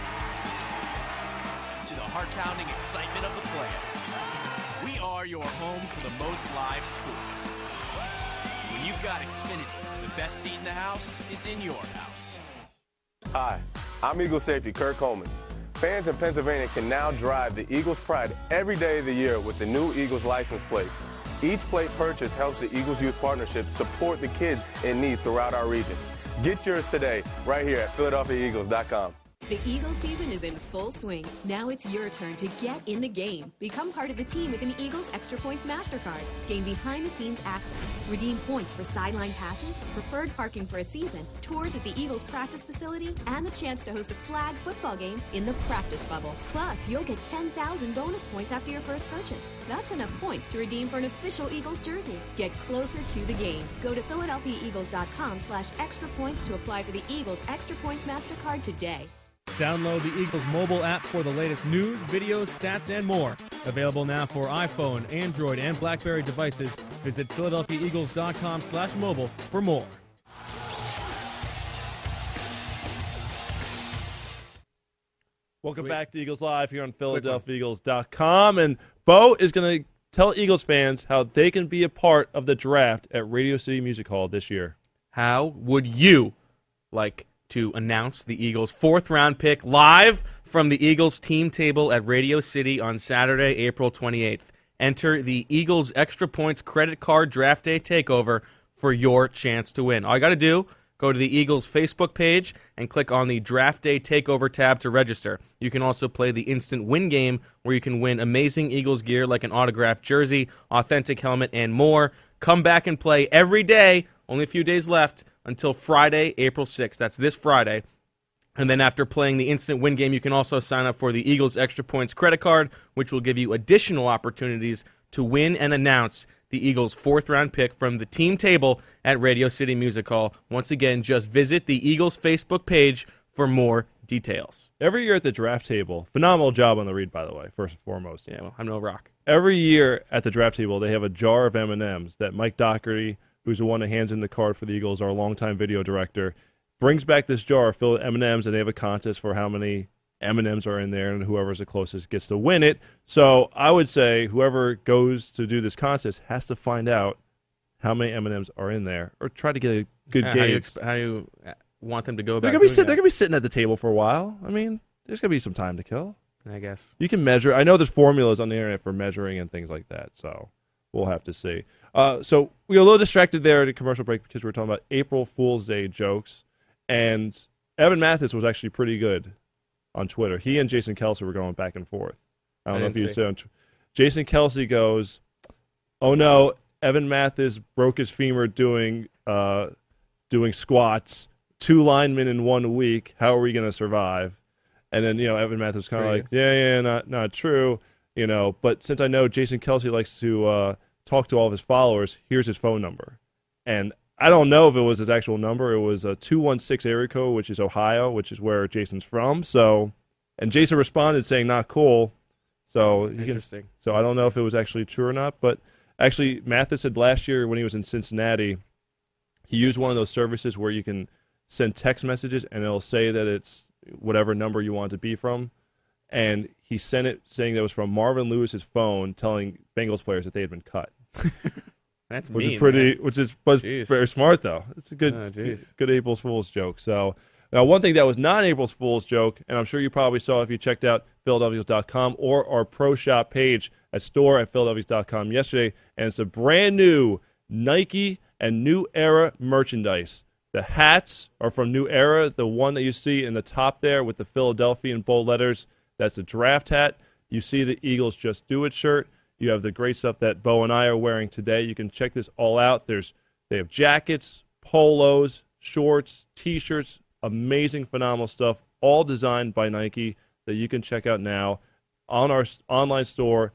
to the heart-pounding excitement of the playoffs. We are your home for the most live sports. When you've got Xfinity, the best seat in the house is in your house. Hi, I'm Eagles safety Kurt Coleman. Fans in Pennsylvania can now drive the Eagles Pride every day of the year with the new Eagles license plate. Each plate purchase helps the Eagles Youth Partnership support the kids in need throughout our region. Get yours today right here at PhiladelphiaEagles.com. The Eagles season is in full swing. Now it's your turn to get in the game. Become part of the team with an Eagles Extra Points MasterCard. Gain behind-the-scenes access. Redeem points for sideline passes, preferred parking for a season, tours at the Eagles practice facility, and the chance to host a flag football game in the practice bubble. Plus, you'll get 10,000 bonus points after your first purchase. That's enough points to redeem for an official Eagles jersey. Get closer to the game. Go to PhiladelphiaEagles.com/extra points to apply for the Eagles Extra Points MasterCard today. Download the Eagles mobile app for the latest news, videos, stats, and more. Available now for iPhone, Android, and BlackBerry devices. Visit PhiladelphiaEagles.com/mobile for more. Welcome back to Eagles Live here on PhiladelphiaEagles.com. And Bo is going to tell Eagles fans how they can be a part of the draft at Radio City Music Hall this year. How would you like to announce the Eagles' fourth-round pick live from the Eagles team table at Radio City on Saturday, April 28th. Enter the Eagles Extra Points Credit Card Draft Day Takeover for your chance to win. All you got to do, go to the Eagles Facebook page and click on the Draft Day Takeover tab to register. You can also play the Instant Win game where you can win amazing Eagles gear like an autographed jersey, authentic helmet, and more. Come back and play every day, only a few days left, until Friday, April 6th. That's this Friday. And then after playing the Instant Win game, you can also sign up for the Eagles Extra Points credit card, which will give you additional opportunities to win and announce the Eagles' fourth-round pick from the team table at Radio City Music Hall. Once again, just visit the Eagles Facebook page for more details. Every year at the draft table, phenomenal job on the read, by the way, first and foremost. Yeah, well, I'm no rock. Every year at the draft table, they have a jar of M&Ms that Mike Doherty, who's the one that hands in the card for the Eagles, our longtime video director, brings back this jar filled with M&Ms, and they have a contest for how many M&Ms are in there, and whoever's the closest gets to win it. So I would say whoever goes to do this contest has to find out how many M&Ms are in there, or try to get a good gauge. How do you want them to go about They're going to be sitting at the table for a while. I mean, there's going to be some time to kill. I guess. You can measure. I know there's formulas on the internet for measuring and things like that, so we'll have to see. So we were a little distracted there at a commercial break because we were talking about April Fool's Day jokes, and Evan Mathis was actually pretty good on Twitter. He and Jason Kelce were going back and forth. I don't know if you saw. Jason Kelce goes, "Oh no, Evan Mathis broke his femur doing squats. 2 linemen in 1 week. How are we going to survive?" And then Evan Mathis kind of like, yeah, not true, But since I know Jason Kelce likes to talk to all of his followers, here's his phone number. And I don't know if it was his actual number. It was a 216 area code, which is Ohio, which is where Jason's from. So, and Jason responded saying, "Not cool." So Interesting. So I don't know if it was actually true or not, but actually Mathis said last year when he was in Cincinnati, he used one of those services where you can send text messages and it'll say that it's whatever number you want it to be from. And he sent it saying that it was from Marvin Lewis's phone telling Bengals players that they had been cut. That's which mean. is pretty, Man. which is very smart though. It's a good April's Fool's joke. So now one thing that was not an April's Fool's joke, and I'm sure you probably saw if you checked out PhiladelphiaEagles.com or our Pro Shop page at store@PhiladelphiaEagles.com yesterday, and it's a brand new Nike and New Era merchandise. The hats are from New Era. The one that you see in the top there with the Philadelphia in bold letters, that's the draft hat. You see the Eagles Just Do It shirt. You have the great stuff that Bo and I are wearing today. You can check this all out. They have jackets, polos, shorts, T-shirts, amazing, phenomenal stuff, all designed by Nike that you can check out now on our online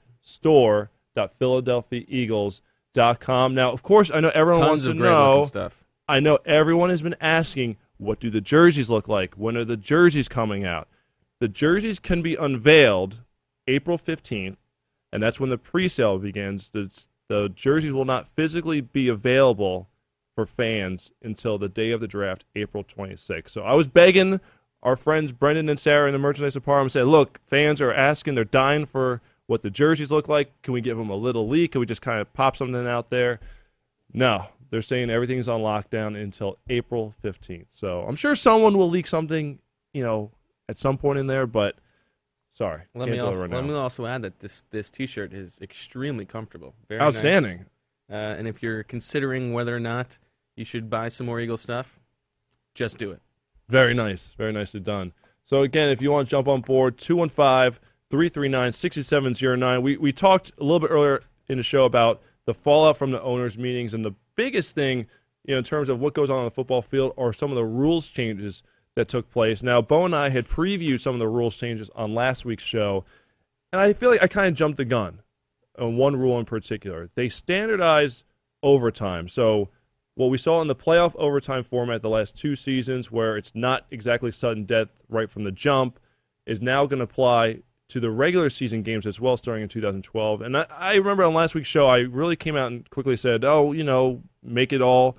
store.PhiladelphiaEagles.com. Now, of course, I know everyone wants to know. Stuff. I know everyone has been asking, what do the jerseys look like? When are the jerseys coming out? The jerseys can be unveiled April 15th, and that's when the pre-sale begins. The jerseys will not physically be available for fans until the day of the draft, April 26th. So I was begging our friends Brendan and Sarah in the merchandise department, say, look, fans are asking, they're dying for what the jerseys look like. Can we give them a little leak? Can we just kind of pop something out there? No. They're saying everything's on lockdown until April 15th. So I'm sure someone will leak something, at some point in there, but sorry. Let me also add that this T-shirt is extremely comfortable. Very outstanding. Nice. And if you're considering whether or not you should buy some more Eagle stuff, just do it. Very nice. Very nicely done. So, again, if you want to jump on board, 215-339-6709. We talked a little bit earlier in the show about the fallout from the owners' meetings, and the biggest thing, in terms of what goes on the football field are some of the rules changes that took place. Now, Bo and I had previewed some of the rules changes on last week's show, and I feel like I kind of jumped the gun on one rule in particular. They standardized overtime. So what we saw in the playoff overtime format the last two seasons, where it's not exactly sudden death right from the jump, is now going to apply to the regular season games as well, starting in 2012. And I remember on last week's show, I really came out and quickly said, make it all,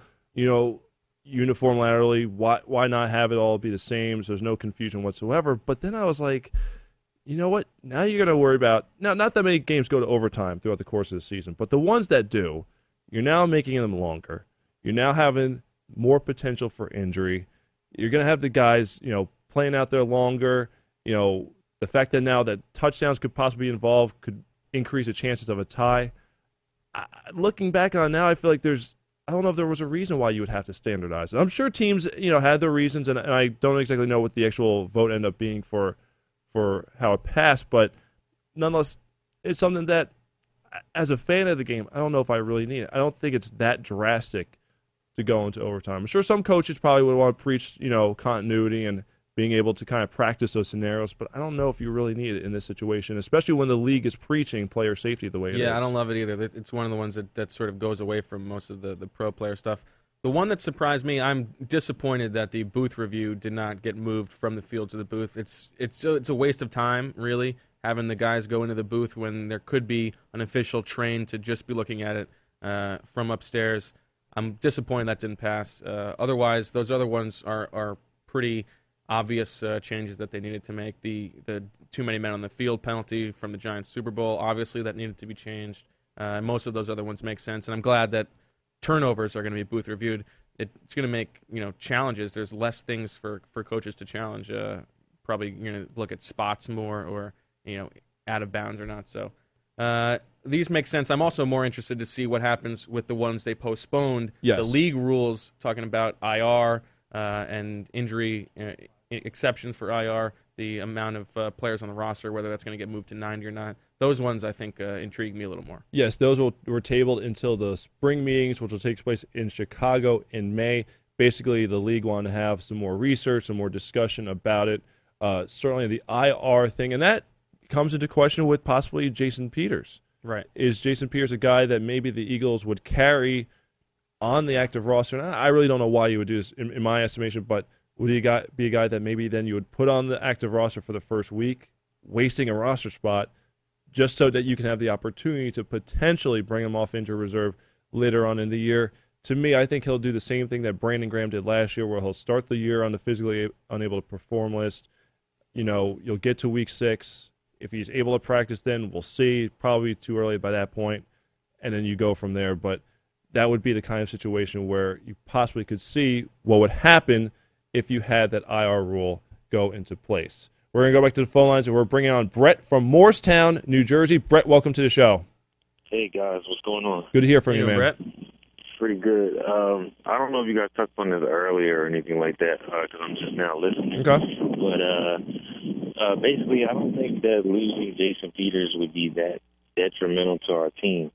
uniform laterally. Why not have it all be the same so there's no confusion whatsoever? But then I was like, you know what? Now you're going to worry about, now not that many games go to overtime throughout the course of the season, but the ones that do, you're now making them longer. You're now having more potential for injury. You're going to have the guys, playing out there longer. The fact that now that touchdowns could possibly be involved could increase the chances of a tie. Looking back on it now, I feel like I don't know if there was a reason why you would have to standardize it. I'm sure teams, had their reasons, and I don't exactly know what the actual vote ended up being for how it passed, but nonetheless, it's something that, as a fan of the game, I don't know if I really need it. I don't think it's that drastic to go into overtime. I'm sure some coaches probably would want to preach, continuity and being able to kind of practice those scenarios, but I don't know if you really need it in this situation, especially when the league is preaching player safety the way it is. Yeah, I don't love it either. It's one of the ones that sort of goes away from most of the pro player stuff. The one that surprised me, I'm disappointed that the booth review did not get moved from the field to the booth. It's a waste of time, really, having the guys go into the booth when there could be an official train to just be looking at it from upstairs. I'm disappointed that didn't pass. Otherwise, those other ones are pretty obvious changes that they needed to make. The too many men on the field penalty from the Giants Super Bowl, obviously that needed to be changed. Most of those other ones make sense, and I'm glad that turnovers are going to be booth reviewed. It's going to make challenges. There's less things for coaches to challenge. Probably going to look at spots more, or out of bounds or not. So these make sense. I'm also more interested to see what happens with the ones they postponed. Yes. The league rules talking about IR and injury exceptions for IR, the amount of players on the roster, whether that's going to get moved to 90 or not. Those ones, I think, intrigue me a little more. Yes, those were tabled until the spring meetings, which will take place in Chicago in May. Basically, the league wanted to have some more research, some more discussion about it. Certainly the IR thing, and that comes into question with possibly Jason Peters. Right. Is Jason Peters a guy that maybe the Eagles would carry on the active roster? And I really don't know why you would do this, in my estimation, but would he be a guy that maybe then you would put on the active roster for the first week, wasting a roster spot, just so that you can have the opportunity to potentially bring him off injured reserve later on in the year. To me, I think he'll do the same thing that Brandon Graham did last year, where he'll start the year on the physically unable to perform list. You'll get to week 6. If he's able to practice then, we'll see. Probably too early by that point, and then you go from there. But that would be the kind of situation where you possibly could see what would happen if you had that IR rule go into place. We're going to go back to the phone lines, and we're bringing on Brett from Morristown, New Jersey. Brett, welcome to the show. Hey, guys. What's going on? Good to hear from you, man. Brett? Pretty good. I don't know if you guys touched on this earlier or anything like that, because I'm just now listening. Okay. But basically, I don't think that losing Jason Peters would be that detrimental to our team.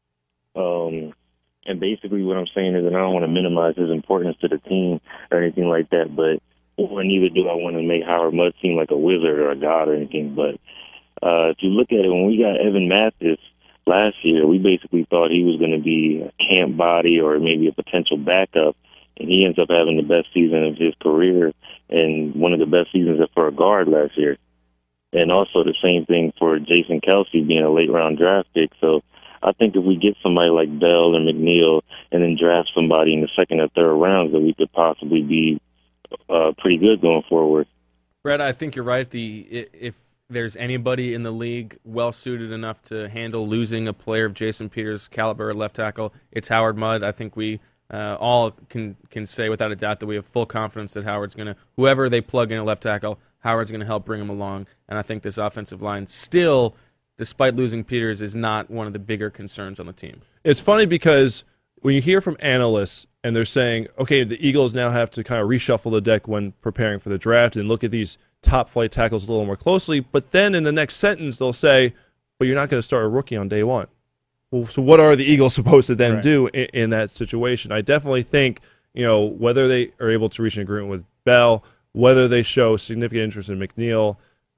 And basically what I'm saying is that I don't want to minimize his importance to the team or anything like that, but neither do I want to make Howard Mudd seem like a wizard or a god or anything. But if you look at it, when we got Evan Mathis last year, we basically thought he was going to be a camp body or maybe a potential backup, and he ends up having the best season of his career and one of the best seasons for a guard last year. And also the same thing for Jason Kelsey being a late-round draft pick. So I think if we get somebody like Bell and McNeil and then draft somebody in the second or third rounds, that we could possibly be pretty good going forward. Brett, I think you're right. If there's anybody in the league well-suited enough to handle losing a player of Jason Peters' caliber at left tackle, it's Howard Mudd. I think we all can say without a doubt that we have full confidence that Howard's going to, whoever they plug in at left tackle, Howard's going to help bring him along. And I think this offensive line still, despite losing Peters, is not one of the bigger concerns on the team. It's funny because when you hear from analysts and they're saying, okay, the Eagles now have to kind of reshuffle the deck when preparing for the draft and look at these top-flight tackles a little more closely, but then in the next sentence they'll say, but you're not going to start a rookie on day one. Well, so what are the Eagles supposed to then do in that situation? I definitely think, whether they are able to reach an agreement with Bell, whether they show significant interest in McNeil,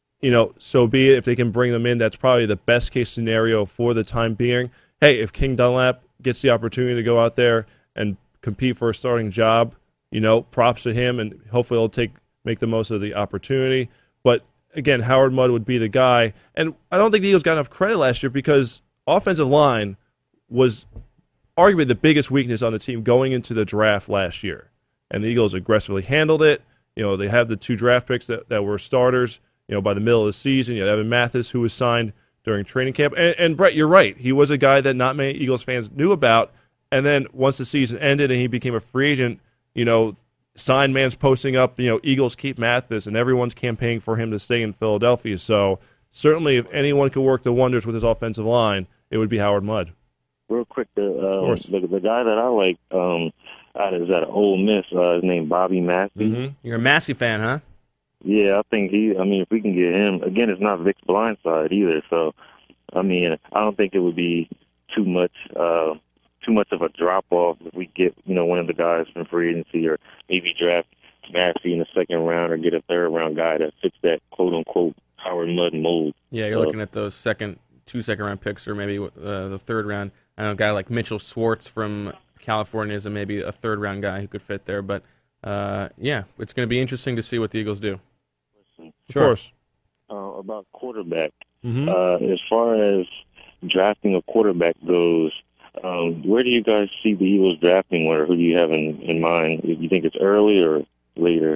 so be it. If they can bring them in, that's probably the best-case scenario for the time being. Hey, if King Dunlap gets the opportunity to go out there and compete for a starting job, props to him, and hopefully he'll make the most of the opportunity. But, again, Howard Mudd would be the guy. And I don't think the Eagles got enough credit last year because offensive line was arguably the biggest weakness on the team going into the draft last year. And the Eagles aggressively handled it. They have the 2 draft picks that were starters, by the middle of the season. You had Evan Mathis, who was signed during training camp. And Brett, you're right. He was a guy that not many Eagles fans knew about. And then once the season ended and he became a free agent, signed man's posting up, Eagles keep Mathis, and everyone's campaigning for him to stay in Philadelphia. So certainly if anyone could work the wonders with his offensive line, it would be Howard Mudd. Real quick, the guy that I like is at Ole Miss, his name Bobby Massey. Mm-hmm. You're a Massey fan, huh? Yeah, I think if we can get him, again, it's not Vic's blind side either. So, I don't think it would be too much of a drop-off if we get, one of the guys from free agency, or maybe draft Massey in the second round or get a third-round guy that fits that quote-unquote Howard Mudd mold. Yeah, you're looking at those 2 second-round picks, or maybe the third round. I know a guy like Mitchell Schwartz from California is maybe a third-round guy who could fit there. But, it's going to be interesting to see what the Eagles do. Of course. About quarterback, Mm-hmm. as far as drafting a quarterback goes, where do you guys see the Eagles drafting, or who do you have in mind? Do you think it's early or later?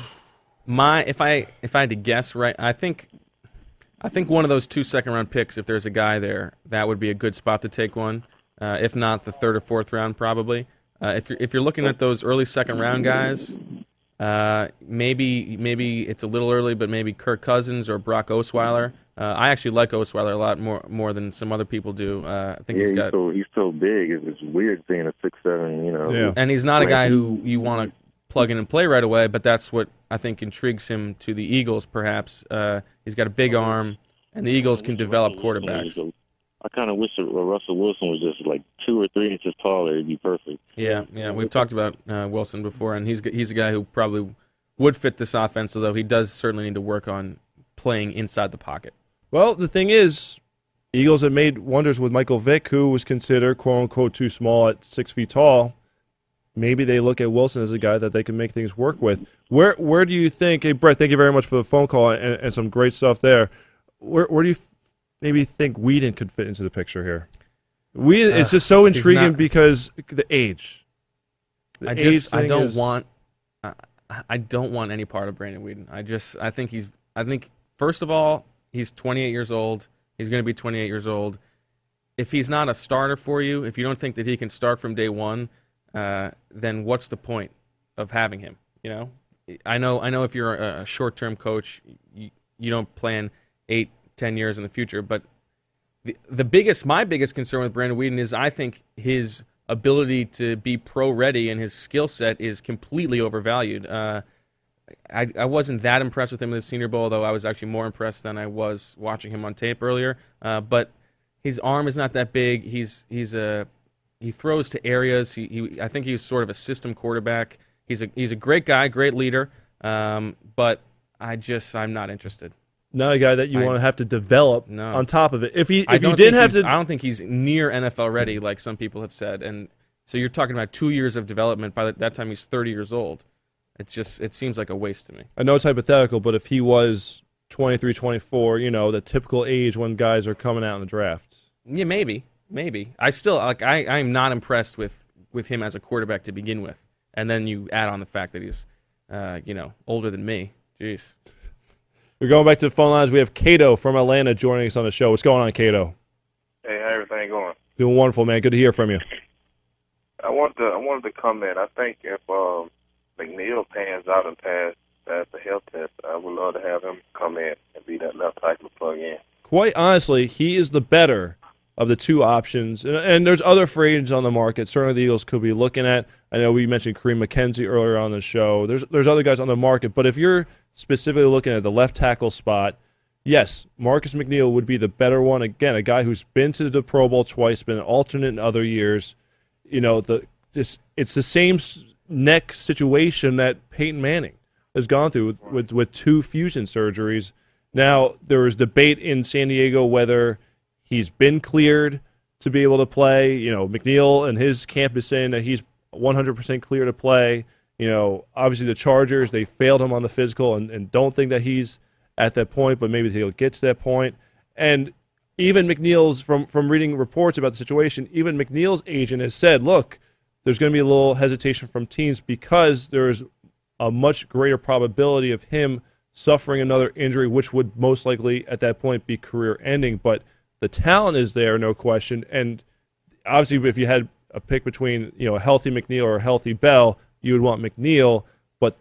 If I had to guess, right, I think one of those 2 second-round picks, if there's a guy there, that would be a good spot to take one. If not, the 3rd or 4th round, probably. If you're looking at those early second-round guys, maybe it's a little early, but maybe Kirk Cousins or Brock Osweiler. I actually like Osweiler a lot more than some other people do. I think he's so big. It's weird seeing a 6'7", Yeah. And he's not a guy who you want to plug in and play right away, but that's what I think intrigues him to the Eagles, perhaps. He's got a big arm, and the Eagles can develop quarterbacks. I kind of wish that Russell Wilson was just like 2 or 3 inches taller. It'd be perfect. Yeah. We've talked about Wilson before, and he's a guy who probably would fit this offense, although he does certainly need to work on playing inside the pocket. Well, the thing is, Eagles have made wonders with Michael Vick, who was considered, quote-unquote, too small at 6 feet tall. Maybe they look at Wilson as a guy that they can make things work with. Where do you think – hey, Brett, thank you very much for the phone call and some great stuff there. Where do you maybe think Whedon could fit into the picture here. It's just so intriguing because the age. I don't want any part of Brandon Whedon. I think first of all, he's 28 years old. He's going to be 28 years old. If he's not a starter for you, if you don't think that he can start from day one, then what's the point of having him? You know, I know if you're a short-term coach, you don't plan 8-10 years in the future. But my biggest concern with Brandon Whedon is I think his ability to be pro-ready and his skill set is completely overvalued. I wasn't that impressed with him in the Senior Bowl, though I was actually more impressed than I was watching him on tape earlier. But his arm is not that big. He throws to areas. I think he's sort of a system quarterback. He's a great guy, great leader. But I'm not interested. Not a guy that you want to have to develop on top of it. I don't think he's near NFL ready, like some people have said. And so you're talking about 2 years of development. By that time, he's 30 years old. It seems like a waste to me. I know it's hypothetical, but if he was 23, 24, the typical age when guys are coming out in the draft. Yeah, maybe. I still I'm not impressed with him as a quarterback to begin with, and then you add on the fact that he's older than me. Jeez. We're going back to the phone lines. We have Cato from Atlanta joining us on the show. What's going on, Cato? Hey, how everything going? Doing wonderful, man. Good to hear from you. I wanted to comment. I think if McNeil pans out and passes the health test, I would love to have him come in and be that left tackle plug in. Quite honestly, he is the better of the two options. And there's other free agents on the market. Certainly the Eagles could be looking at. I know we mentioned Kareem McKenzie earlier on the show. There's other guys on the market. But if you're specifically looking at the left tackle spot, yes, Marcus McNeil would be the better one. Again, a guy who's been to the Pro Bowl twice, been an alternate in other years. It's the same neck situation that Peyton Manning has gone through with two fusion surgeries. Now, there was debate in San Diego whether he's been cleared to be able to play. McNeil and his camp is saying that he's 100% clear to play. Obviously the Chargers, they failed him on the physical and don't think that he's at that point, but maybe he'll get to that point. And even McNeil's, from reading reports about the situation, even McNeil's agent has said, look, there's going to be a little hesitation from teams because there's a much greater probability of him suffering another injury, which would most likely at that point be career-ending. But the talent is there, no question. And obviously if you had a pick between a healthy McNeil or a healthy Bell, you would want McNeil. But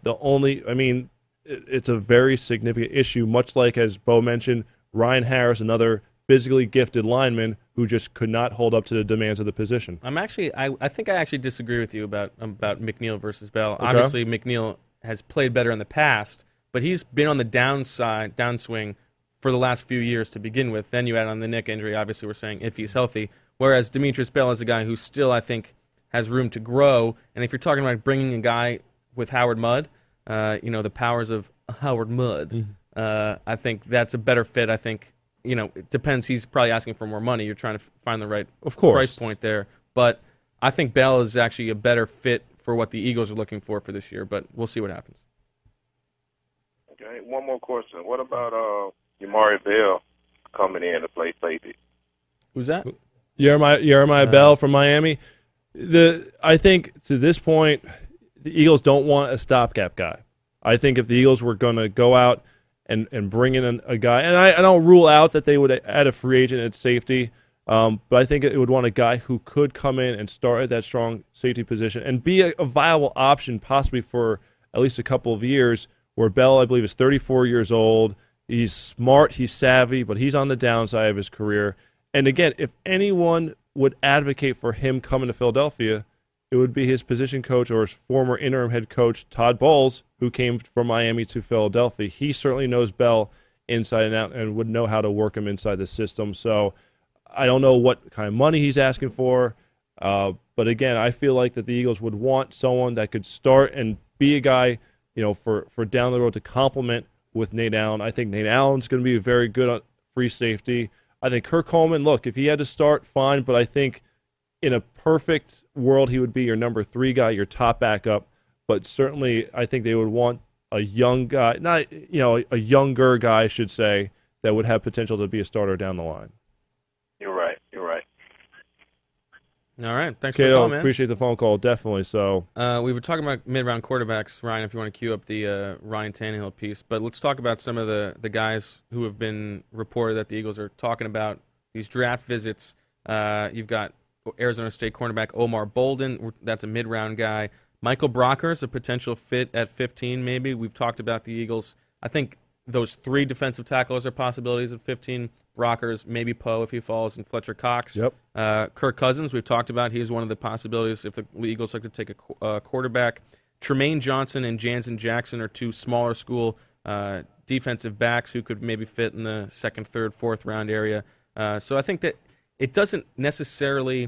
it's a very significant issue, much like, as Bo mentioned, Ryan Harris, another physically gifted lineman who just could not hold up to the demands of the position. I think I actually disagree with you about McNeil versus Bell. Okay. Obviously, McNeil has played better in the past, but he's been on the downswing for the last few years to begin with. Then you add on the neck injury, obviously we're saying if he's healthy, whereas Demetrius Bell is a guy who still, I think, has room to grow. And if you're talking about bringing a guy with Howard Mudd, the powers of Howard Mudd, I think that's a better fit. I think, it depends. He's probably asking for more money. You're trying to find the right price point there. But I think Bell is actually a better fit for what the Eagles are looking for this year. But we'll see what happens. Okay, one more question. What about Yamari Bell coming in to play safety? Who's that? Jeremiah Bell from Miami. I think to this point, the Eagles don't want a stopgap guy. I think if the Eagles were going to go out and bring in a guy, and I don't rule out that they would add a free agent at safety, but I think it would want a guy who could come in and start at that strong safety position and be a viable option possibly for at least a couple of years, where Bell, I believe, is 34 years old. He's smart, he's savvy, but he's on the downside of his career. And again, if anyone would advocate for him coming to Philadelphia, it would be his position coach or his former interim head coach, Todd Bowles, who came from Miami to Philadelphia. He certainly knows Bell inside and out and would know how to work him inside the system. So I don't know what kind of money he's asking for. But again, I feel like that the Eagles would want someone that could start and be a guy, for down the road to complement with Nate Allen. I think Nate Allen's going to be very good on free safety. I think Kirk Coleman, look, if he had to start, fine, but I think in a perfect world, he would be your number 3 guy, your top backup. But certainly, I think they would want a young guy, a younger guy, I should say, that would have potential to be a starter down the line. You're right. You're right. All right. Thanks for Cato, the call, man. appreciate the phone call, definitely. So we were talking about mid-round quarterbacks, Ryan, if you want to cue up the Ryan Tannehill piece. But let's talk about some of the guys who have been reported that the Eagles are talking about, these draft visits. You've got Arizona State cornerback Omar Bolden. That's a mid-round guy. Michael Brockers, a potential fit at 15 maybe. We've talked about the Eagles. I think those 3 defensive tackles are possibilities at 15. Brockers, maybe Poe if he falls, and Fletcher Cox. Yep. Kirk Cousins, we've talked about. He's one of the possibilities if the Eagles like to take a quarterback. Tremaine Johnson and Jansen Jackson are 2 smaller school defensive backs who could maybe fit in the 2nd, 3rd, 4th round area. So I think that it doesn't necessarily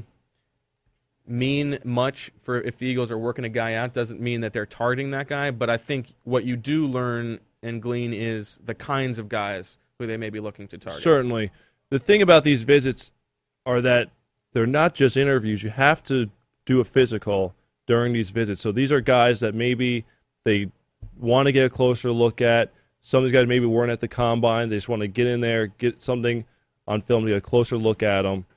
mean much for if the Eagles are working a guy out. Doesn't mean that they're targeting that guy, but I think what you do learn and glean is the kinds of guys who they may be looking to target. Certainly. The thing about these visits are that they're not just interviews. You have to do a physical during these visits. So these are guys that maybe they want to get a closer look at. Some of these guys maybe weren't at the combine. They just want to get in there, get something on film to get a closer look at them.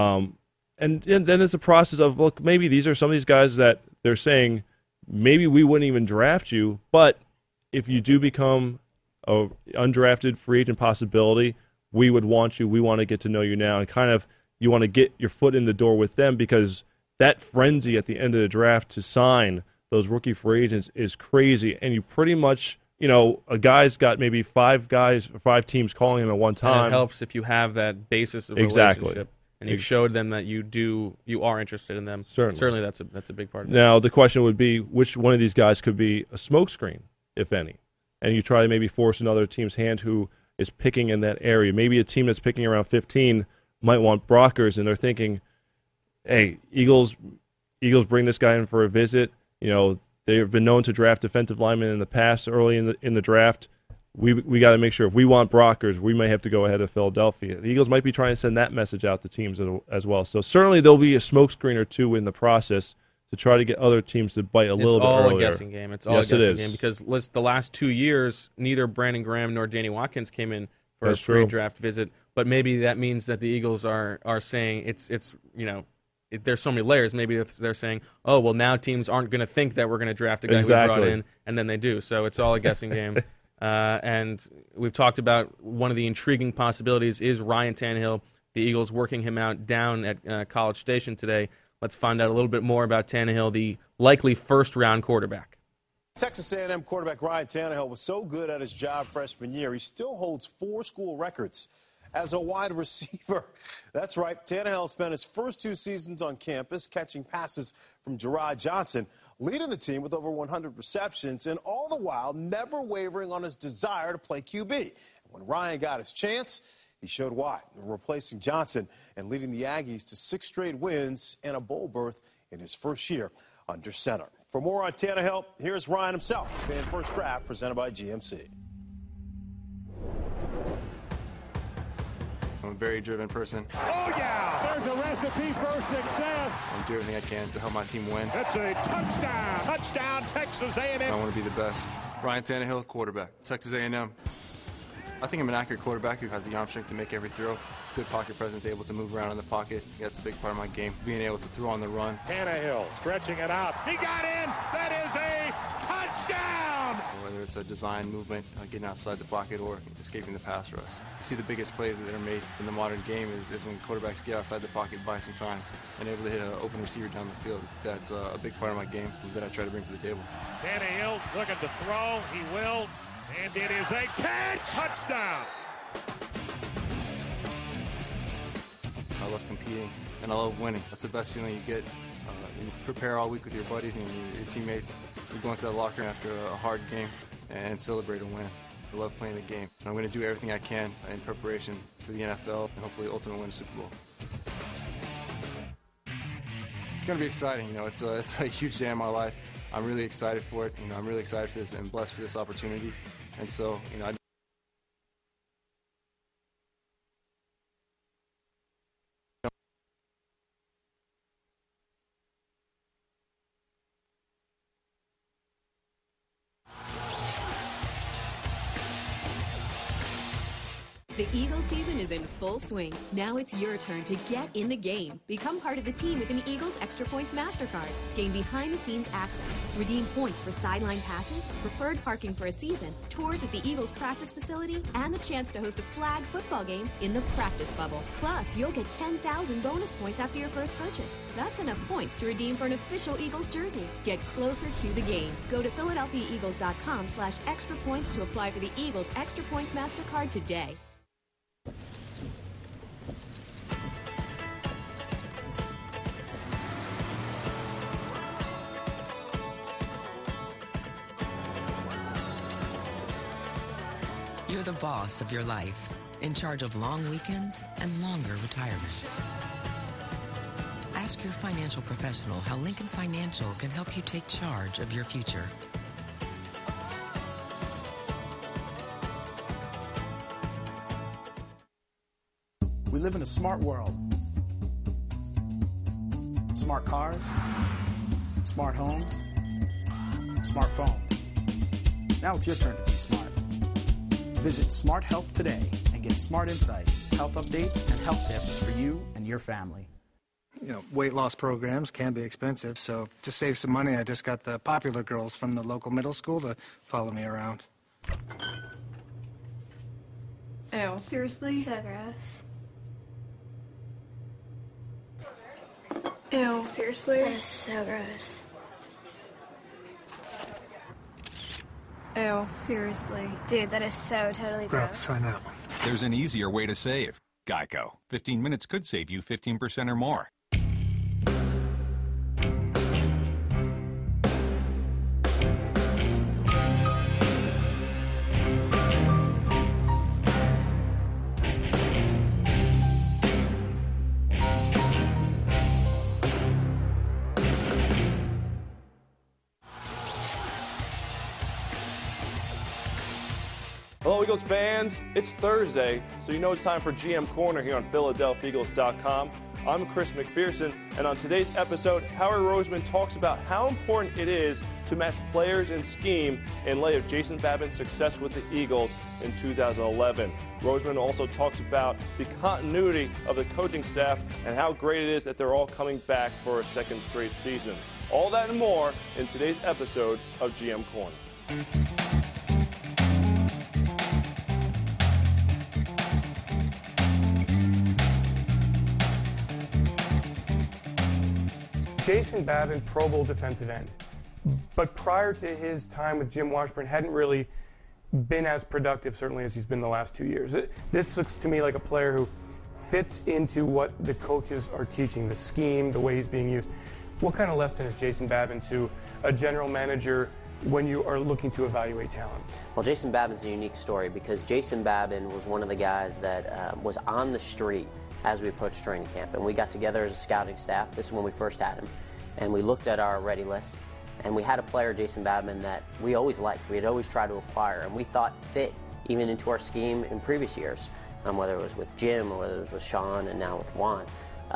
And then it's a process of, look, maybe these are some of these guys that they're saying, maybe we wouldn't even draft you, but if you do become a undrafted free agent possibility, we would want you. We want to get to know you now. And kind of you want to get your foot in the door with them because that frenzy at the end of the draft to sign those rookie free agents is crazy. And you pretty much, a guy's got maybe 5 teams calling him at one time. And it helps if you have that basis of Exactly. relationship. And you showed them that you are interested in them. Certainly that's a big part of it. Now, the question would be, which one of these guys could be a smokescreen, if any? And you try to maybe force another team's hand who is picking in that area. Maybe a team that's picking around 15 might want Brockers, and they're thinking, hey, Eagles bring this guy in for a visit. They've been known to draft defensive linemen in the past early in the draft. We got to make sure if we want Brockers, we may have to go ahead of Philadelphia. The Eagles might be trying to send that message out to teams as well. So certainly there'll be a smokescreen or 2 in the process to try to get other teams to bite a little bit earlier. It's all a guessing game. It's all a guessing game because the last 2 years, neither Brandon Graham nor Danny Watkins came in for a pre-draft visit. But maybe that means that the Eagles are saying there's so many layers. Maybe they're saying, oh, well, now teams aren't going to think that we're going to draft a guy we brought in, and then they do. So it's all a guessing game. And we've talked about one of the intriguing possibilities is Ryan Tannehill, the Eagles working him out down at College Station today. Let's find out a little bit more about Tannehill, the likely first-round quarterback. Texas A&M quarterback Ryan Tannehill was so good at his job freshman year, he still holds 4 school records as a wide receiver. That's right, Tannehill spent his first 2 seasons on campus catching passes from Gerard Johnson, leading the team with over 100 receptions, and all the while never wavering on his desire to play QB. And when Ryan got his chance, he showed why, replacing Johnson and leading the Aggies to 6 straight wins and a bowl berth in his first year under center. For more on Tannehill, here's Ryan himself in First Draft, presented by GMC. I'm a very driven person. Oh, yeah! There's a recipe for success. I do everything I can to help my team win. That's a touchdown. Touchdown, Texas A&M. I want to be the best. Ryan Tannehill, quarterback, Texas A&M. I think I'm an accurate quarterback who has the arm strength to make every throw. Good pocket presence, able to move around in the pocket. That's a big part of my game, being able to throw on the run. Tannehill stretching it out. He got in. That is a touchdown. Whether it's a design movement, getting outside the pocket, or escaping the pass rush. You see the biggest plays that are made in the modern game is when quarterbacks get outside the pocket, buy some time, and able to hit an open receiver down the field. That's a big part of my game that I try to bring to the table. Tannehill looking to throw. He will. And it is a catch. Touchdown. I love competing, and I love winning. That's the best feeling you get. You prepare all week with your buddies and your teammates. You go into the locker room after a hard game and celebrate a win. I love playing the game. And I'm going to do everything I can in preparation for the NFL and hopefully ultimately win a Super Bowl. It's going to be exciting. It's a huge day in my life. I'm really excited for it. I'm really excited for this and blessed for this opportunity. And so, The Eagles season is in full swing. Now it's your turn to get in the game. Become part of the team with an Eagles Extra Points MasterCard. Gain behind-the-scenes access. Redeem points for sideline passes, preferred parking for a season, tours at the Eagles practice facility, and the chance to host a flag football game in the practice bubble. Plus, you'll get 10,000 bonus points after your first purchase. That's enough points to redeem for an official Eagles jersey. Get closer to the game. Go to PhiladelphiaEagles.com/extra points to apply for the Eagles Extra Points MasterCard today. You're the boss of your life, in charge of long weekends and longer retirements. Ask your financial professional how Lincoln Financial can help you take charge of your future. We live in a smart world. Smart cars, smart homes, smartphones. Now it's your turn to be smart. Visit Smart Health today and get smart insights, health updates, and health tips for you and your family. You know, weight loss programs can be expensive, so to save some money, I just got the popular girls from the local middle school to follow me around. Ew, seriously? So gross. Ew, seriously? That is so gross. Ew, seriously. Dude, that is so totally gross. Sign up. There's an easier way to save. Geico. 15 minutes could save you 15% or more. Hello, Eagles fans. It's Thursday, so you know it's time for GM Corner here on PhiladelphiaEagles.com. I'm Chris McPherson, and on today's episode, Howard Roseman talks about how important it is to match players and scheme in light of Jason Babin's success with the Eagles in 2011. Roseman also talks about the continuity of the coaching staff and how great it is that they're all coming back for a second straight season. All that and more in today's episode of GM Corner. Jason Babin, Pro Bowl defensive end. But prior to his time with Jim Washburn, hadn't really been as productive, certainly, as he's been the last 2 years. This looks to me like a player who fits into what the coaches are teaching, the scheme, the way he's being used. What kind of lesson is Jason Babin to a general manager when you are looking to evaluate talent? Well, Jason Babin's a unique story because Jason Babin was one of the guys that was on the street as we approached training camp. And we got together as a scouting staff. This is when we first had him. And we looked at our ready list. And we had a player, Jason Babin, that we always liked. We had always tried to acquire. And we thought fit even into our scheme in previous years, whether it was with Jim or whether it was with Sean and now with Juan.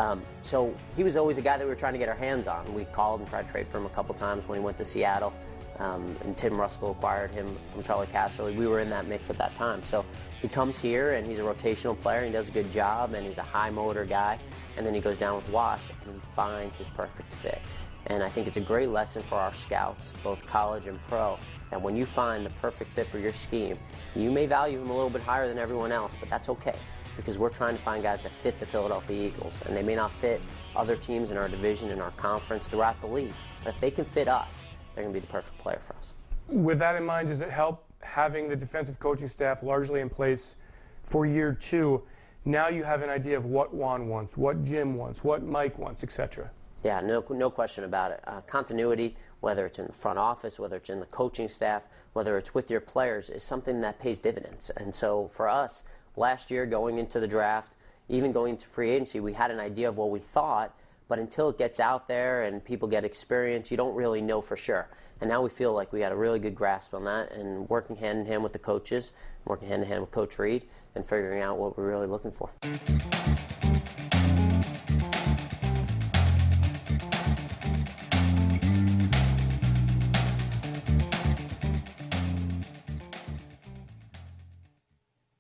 So he was always a guy that we were trying to get our hands on. We called and tried to trade for him a couple times when he went to Seattle. And Tim Ruskell acquired him from Charlie Casserly. We were in that mix at that time. So he comes here and he's a rotational player. And he does a good job and he's a high motor guy. And then he goes down with Wash and he finds his perfect fit. And I think it's a great lesson for our scouts, both college and pro, that when you find the perfect fit for your scheme, you may value him a little bit higher than everyone else, but that's okay because we're trying to find guys that fit the Philadelphia Eagles. And they may not fit other teams in our division, in our conference, throughout the league. But if they can fit us, they're going to be the perfect player for us. With that in mind, does it help having the defensive coaching staff largely in place for year two? Now you have an idea of what Juan wants, what Jim wants, what Mike wants, etc. Yeah, no question about it. Continuity, whether it's in the front office, whether it's in the coaching staff, whether it's with your players, is something that pays dividends. And so for us, last year going into the draft, even going into free agency, we had an idea of what we thought, but until it gets out there and people get experience, you don't really know for sure. And now we feel like we got a really good grasp on that and working hand in hand with the coaches, working hand in hand with Coach Reed, and figuring out what we're really looking for.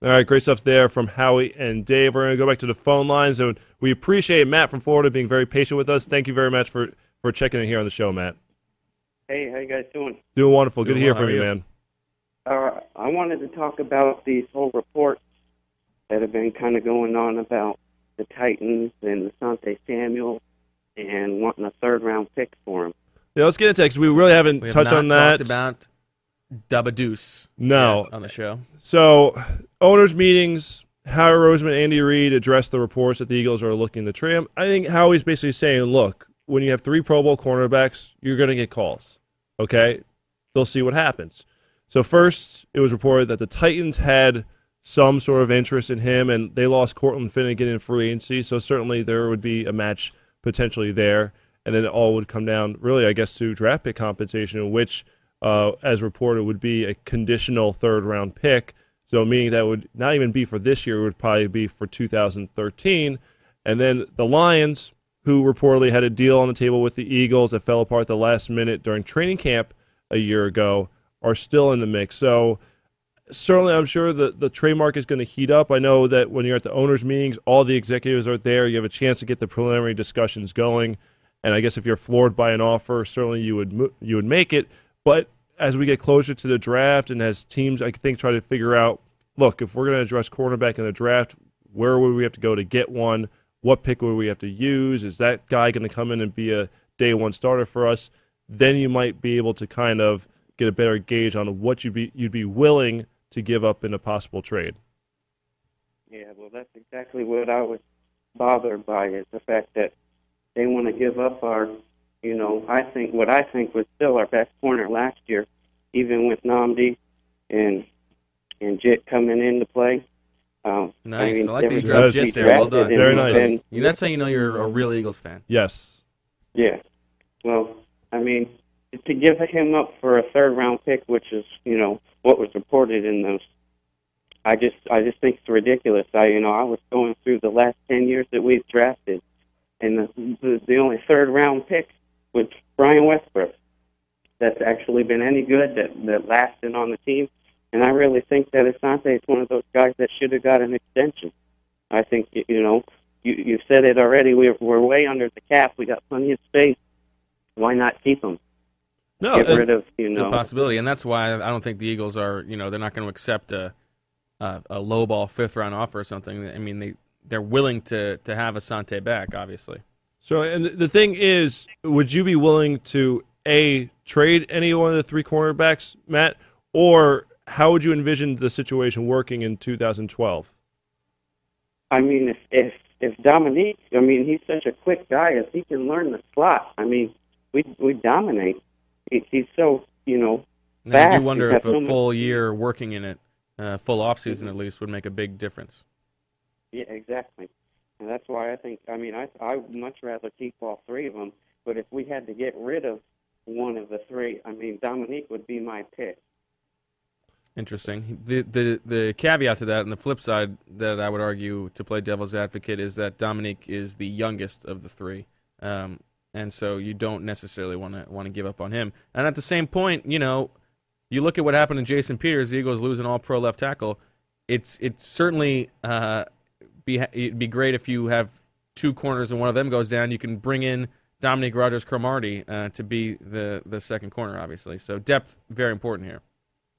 All right, great stuff there from Howie and Dave. We're going to go back to the phone lines, and we appreciate Matt from Florida being very patient with us. Thank you very much for checking in here on the show, Matt. Hey, how you guys doing? Doing wonderful. Good to hear well. from you, man. I wanted to talk about these whole reports that have been kind of going on about the Titans and Asante Samuel and wanting a third-round pick for him. Yeah, let's get into it because we really haven't touched on that. Talked about Dubba Deuce. No. On the show. So, owners' meetings, Howie Roseman, Andy Reid addressed the reports that the Eagles are looking to trade him. I think Howie's basically saying, look, when you have 3 Pro Bowl cornerbacks, you're going to get calls. Okay? They'll see what happens. So first, it was reported that the Titans had some sort of interest in him, and they lost Cortland Finnegan in free agency, so certainly there would be a match potentially there, and then it all would come down, really, I guess, to draft pick compensation, which, as reported, would be a conditional third-round pick, so meaning that would not even be for this year, it would probably be for 2013, and then the Lions, who reportedly had a deal on the table with the Eagles that fell apart at the last minute during training camp a year ago, are still in the mix. So certainly I'm sure the trade market is going to heat up. I know that when you're at the owners' meetings, all the executives are there. You have a chance to get the preliminary discussions going. And I guess if you're floored by an offer, certainly you would make it. But as we get closer to the draft and as teams, I think, try to figure out, look, if we're going to address cornerback in the draft, where would we have to go to get one? What pick would we have to use? Is that guy going to come in and be a day one starter for us? Then you might be able to kind of get a better gauge on what you'd be willing to give up in a possible trade. Yeah, well, that's exactly what I was bothered by, is the fact that they want to give up our, I think was still our best corner last year, even with Nnamdi and Jit coming into play. Nice. I like that you dropped Jit there. Well done. Very nice. That's how you know you're a real Eagles fan. Yes. Yeah. Well, I mean, to give him up for a third-round pick, which is, what was reported in those, I just think it's ridiculous. I was going through the last 10 years that we've drafted, and the only third-round pick was Brian Westbrook. That's actually been any good that lasted on the team, and I really think that Asante is one of those guys that should have got an extension. I think, you said it already. We're way under the cap. We got plenty of space. Why not keep him? No, get rid of the possibility, and that's why I don't think the Eagles are. They're not going to accept a lowball 5th-round offer or something. I mean, they're willing to have Asante back, obviously. So, and the thing is, would you be willing to trade any one of the 3 cornerbacks, Matt, or how would you envision the situation working in 2012? I mean, if Dominique, he's such a quick guy. If he can learn the slot, we dominate. He's so, fast. I do wonder if a full year working in it, full off-season at least, would make a big difference. Yeah, exactly. And that's why I think, I would much rather keep all 3 of them. But if we had to get rid of one of the 3, Dominique would be my pick. Interesting. The caveat to that, and the flip side that I would argue to play devil's advocate, is that Dominique is the youngest of the 3. And so you don't necessarily want to give up on him. And at the same point, you look at what happened to Jason Peters, the Eagles losing all-pro left tackle. It's certainly it'd be great if you have 2 corners and one of them goes down. You can bring in Dominique Rodgers-Cromartie to be the second corner, obviously. So depth, very important here.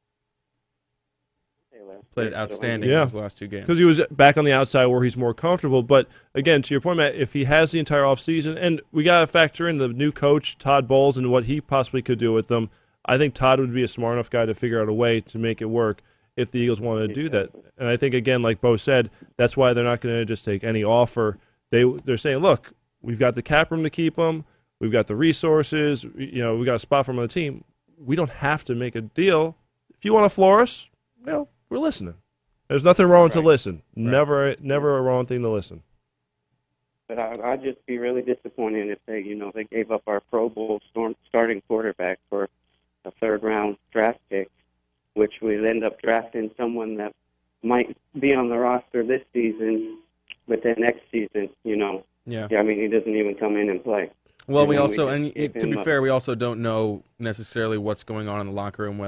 Played outstanding in his last 2 games. Because he was back on the outside where he's more comfortable. But, again, to your point, Matt, if he has the entire offseason, and we got to factor in the new coach, Todd Bowles, and what he possibly could do with them, I think Todd would be a smart enough guy to figure out a way to make it work if the Eagles wanted to do that. And I think, again, like Bo said, that's why they're not going to just take any offer. They're saying, look, we've got the cap room to keep him. We've got the resources. We got a spot for him on the team. We don't have to make a deal. If you want to floor us, we're listening. There's nothing wrong to listen. Right. Never a wrong thing to listen. But I'd just be really disappointed if they gave up our Pro Bowl starting quarterback for a 3rd-round draft pick, which we'd end up drafting someone that might be on the roster this season, but then next season, Yeah. He doesn't even come in and play. Well, to be fair, we also don't know necessarily what's going on in the locker room, whether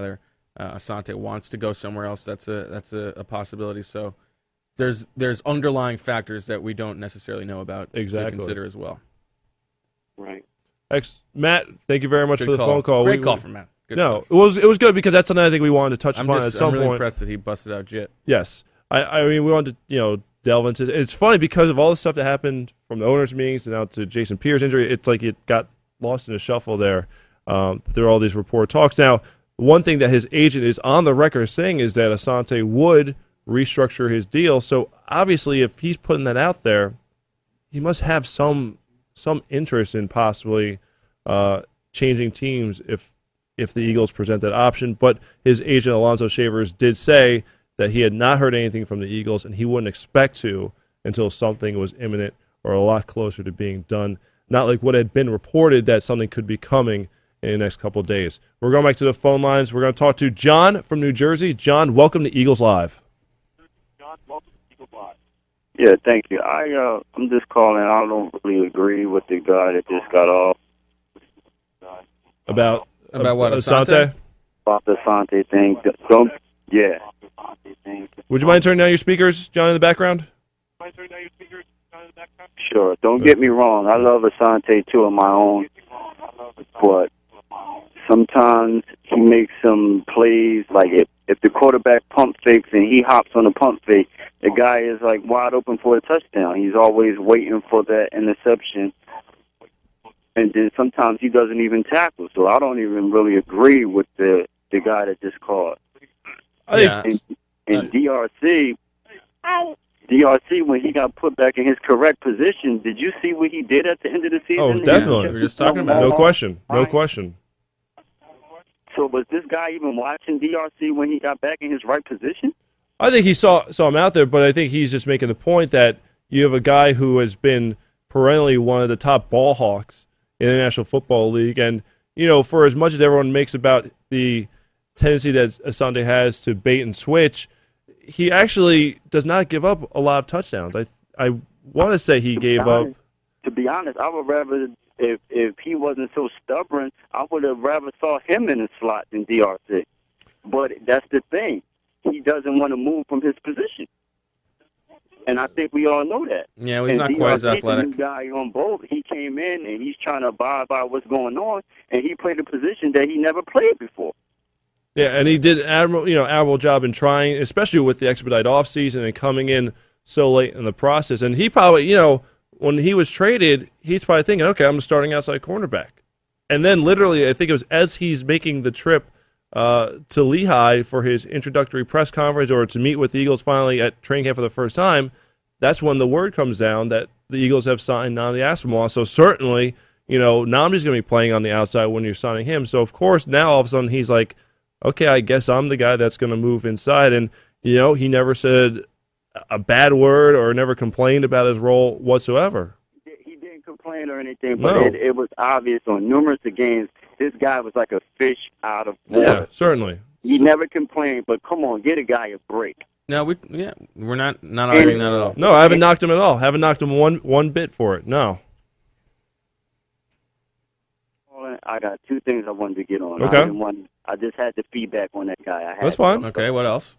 Asante wants to go somewhere else, that's a possibility. So there's underlying factors that we don't necessarily know about to consider as well. Right. Matt, thank you very much for the phone call. Great call from Matt. Good stuff. it was good because that's something I think we wanted to touch upon at some I'm really point. impressed that he busted out Jit. Yes. I mean, we wanted to, delve into it. It's funny because of all the stuff that happened from the owners' meetings and out to Jason Pierre's injury. It's like it got lost in the shuffle there. There are all these report talks. Now, one thing that his agent is on the record saying is that Asante would restructure his deal. So obviously, if he's putting that out there, he must have some interest in possibly changing teams if the Eagles present that option. But his agent, Alonzo Shavers, did say that he had not heard anything from the Eagles, and he wouldn't expect to until something was imminent or a lot closer to being done. Not like what had been reported that something could be coming in the next couple of days. We're going back to the phone lines. We're going to talk to John from New Jersey. John, welcome to Eagles Live. Yeah, thank you. I'm just calling. I don't really agree with the guy that just got off. About what, Asante? About the Asante thing. Yeah. Would you mind turning down your speakers, John, in the background? Sure. Don't get me wrong. I love Asante too on my own, but sometimes he makes some plays like if the quarterback pump fakes and he hops on the pump fake, the guy is like wide open for a touchdown. He's always waiting for that interception, and then sometimes he doesn't even tackle. So I don't even really agree with the guy that just called. And DRC, when he got put back in his correct position, did you see what he did at the end of the season? Oh, definitely. We were just talking about No question. No question. So was this guy even watching DRC when he got back in his right position? I think he saw him out there, but I think he's just making the point that you have a guy who has been perennially one of the top ball hawks in the National Football League. And, for as much as everyone makes about the tendency that Asante has to bait and switch, he actually does not give up a lot of touchdowns. I want to say he gave up. To be honest, I would rather, if he wasn't so stubborn, I would have rather saw him in the slot than DRC. But that's the thing. He doesn't want to move from his position. And I think we all know that. Yeah, he's not quite as athletic. The new guy on both, he came in and he's trying to abide by what's going on, and he played a position that he never played before. Yeah, and he did an admirable job in trying, especially with the expedite offseason and coming in so late in the process. And he probably, when he was traded, he's probably thinking, okay, I'm starting outside cornerback. And then literally, I think it was as he's making the trip to Lehigh for his introductory press conference or to meet with the Eagles finally at training camp for the first time, that's when the word comes down that the Eagles have signed Nnamdi Asomugha. So certainly, Nnamdi's going to be playing on the outside when you're signing him. So, of course, now all of a sudden he's like, okay, I guess I'm the guy that's going to move inside. And, he never said a bad word or never complained about his role whatsoever. He didn't complain or anything, but it was obvious on numerous games this guy was like a fish out of water. Yeah, certainly. He never complained, but come on, get a guy a break. No, we're not arguing that at all. No, I haven't knocked him at all. Haven't knocked him one bit for it. No. I got two things I wanted to get on. Okay. I just had the feedback on that guy. That's fine. Okay, what else?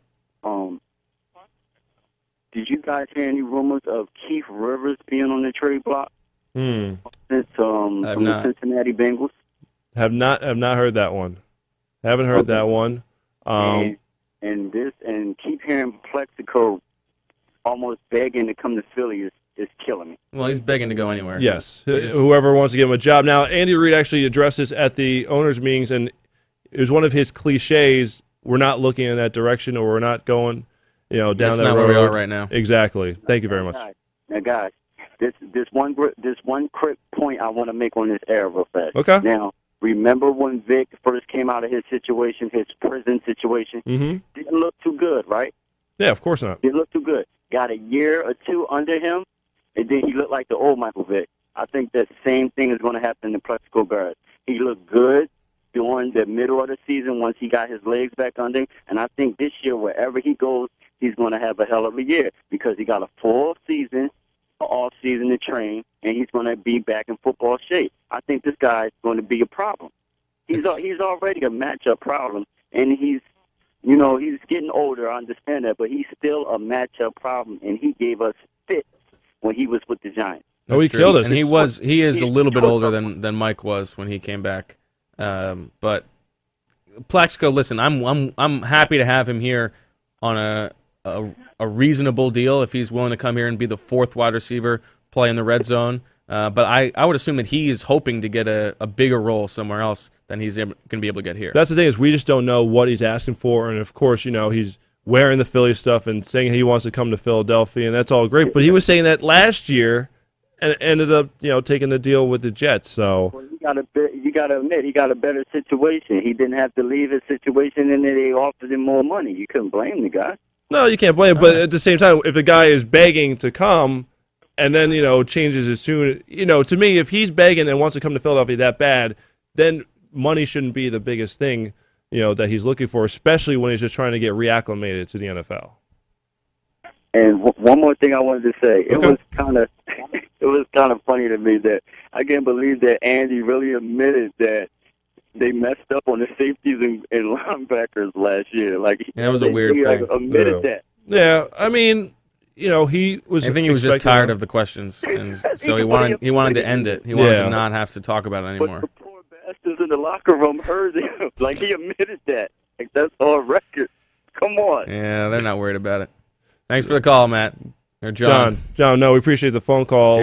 Did you guys hear any rumors of Keith Rivers being on the trade block? Since from the Cincinnati Bengals? Have not heard that one. Haven't heard that one. And keep hearing Plexico almost begging to come to Philly is killing me. Well, he's begging to go anywhere. Yes, whoever wants to give him a job. Now, Andy Reid actually addressed this at the owners' meetings, and it was one of his cliches. We're not looking in that direction, or we're not going, down that road. That's not where we are right now. Exactly. Thank you very much. Now, guys, this one quick point I want to make on this era real fast. Okay. Now, remember when Vic first came out of his situation, his prison situation? Mm-hmm. Didn't look too good, right? Yeah, of course not. Didn't look too good. Got a year or two under him, and then he looked like the old Michael Vick. I think that same thing is going to happen in the Plexico guard. He looked good during the middle of the season once he got his legs back under him, and I think this year, wherever he goes, he's going to have a hell of a year because he got a full season, off season to train, and he's going to be back in football shape. I think this guy is going to be a problem. He's already a matchup problem, and he's You know, he's getting older, I understand that, but he's still a matchup problem, and he gave us fits when he was with the Giants. He killed us. And he is a little bit older than Mike was when he came back. But Plaxico, listen, I'm happy to have him here on a reasonable deal if he's willing to come here and be the fourth wide receiver, play in the red zone. But I would assume that he is hoping to get a bigger role somewhere else than he's going to be able to get here. That's the thing, is we just don't know what he's asking for, and of course, you know, he's wearing the Philly stuff and saying he wants to come to Philadelphia, and that's all great. But he was saying that last year and ended up, you know, taking the deal with the Jets. So Well, you got to admit he got a better situation. He didn't have to leave his situation, and then they offered him more money. You couldn't blame the guy. no, you can't blame him. But at the same time, if a guy is begging to come and then, you know, changes as soon, you know, to me, if he's begging and wants to come to Philadelphia that bad, then money shouldn't be the biggest thing, you know, that he's looking for, especially when he's just trying to get reacclimated to the NFL. And one more thing I wanted to say, it was kind of funny to me that I can't believe that Andy really admitted that they messed up on the safeties and linebackers last year. Like, that was a weird he thing. Admitted that. Yeah, I mean, you know, he was. I think he was just tired of the questions, and so he wanted to end it. He wanted to not have to talk about it anymore. But the poor bastards in the locker room heard him. Like, he admitted that. Like, that's on record. Come on. Yeah, they're not worried about it. Thanks for the call, Matt. Or John. John, no, we appreciate the phone call.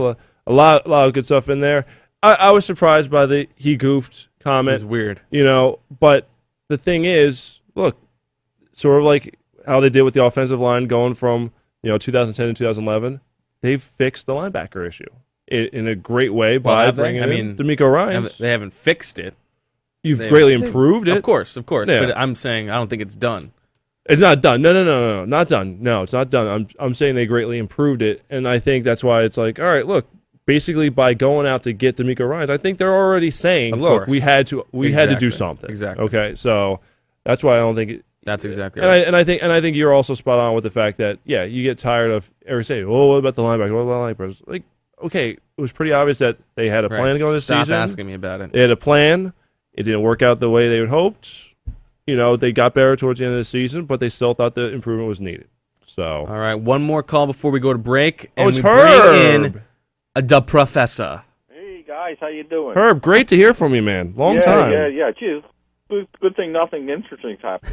A lot of good stuff in there. I was surprised by the he goofed comment. It was weird. You know, but the thing is, look, sort of like how they did with the offensive line going from, you know, 2010 to 2011, they've fixed the linebacker issue in a great way by bringing in D'Amico Ryans. They haven't fixed it. You've greatly improved it. Of course. Yeah. But I'm saying I don't think it's done. It's not done. No, not done. No, it's not done. I'm saying they greatly improved it, and I think that's why it's like, all right, look, basically by going out to get D'Amico Ryans, I think they're already saying, look, we had to do something. Exactly. Okay, so that's why I don't think that's exactly right. right. And I think you're also spot on with the fact that you get tired of every saying, oh, what about the linebacker? What about the linebackers? Like, okay, it was pretty obvious that they had a plan to go this season. Stop asking me about it. They had a plan. It didn't work out the way they had hoped. You know, they got better towards the end of the season, but they still thought the improvement was needed. So, all right, one more call before we go to break. And it's we Herb. Bring in the professor. Hey guys, how you doing? Herb, great to hear from you, man. Long time. Yeah. Geez, good thing nothing interesting's happened.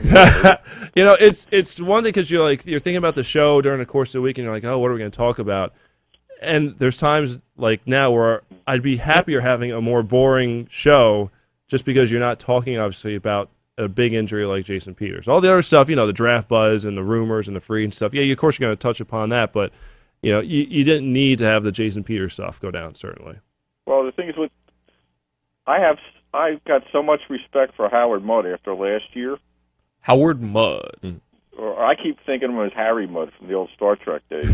You know, it's one thing because you're thinking about the show during the course of the week, and you're like, oh, what are we going to talk about? And there's times like now where I'd be happier having a more boring show, just because you're not talking obviously about a big injury like Jason Peters. All the other stuff, you know, the draft buzz and the rumors and the free and stuff. Yeah, of course you're going to touch upon that, but you know, you didn't need to have the Jason Peters stuff go down, certainly. Well, the thing is, I've got so much respect for Howard Mudd after last year. Howard Mudd. Or I keep thinking of him as Harry Mudd from the old Star Trek days.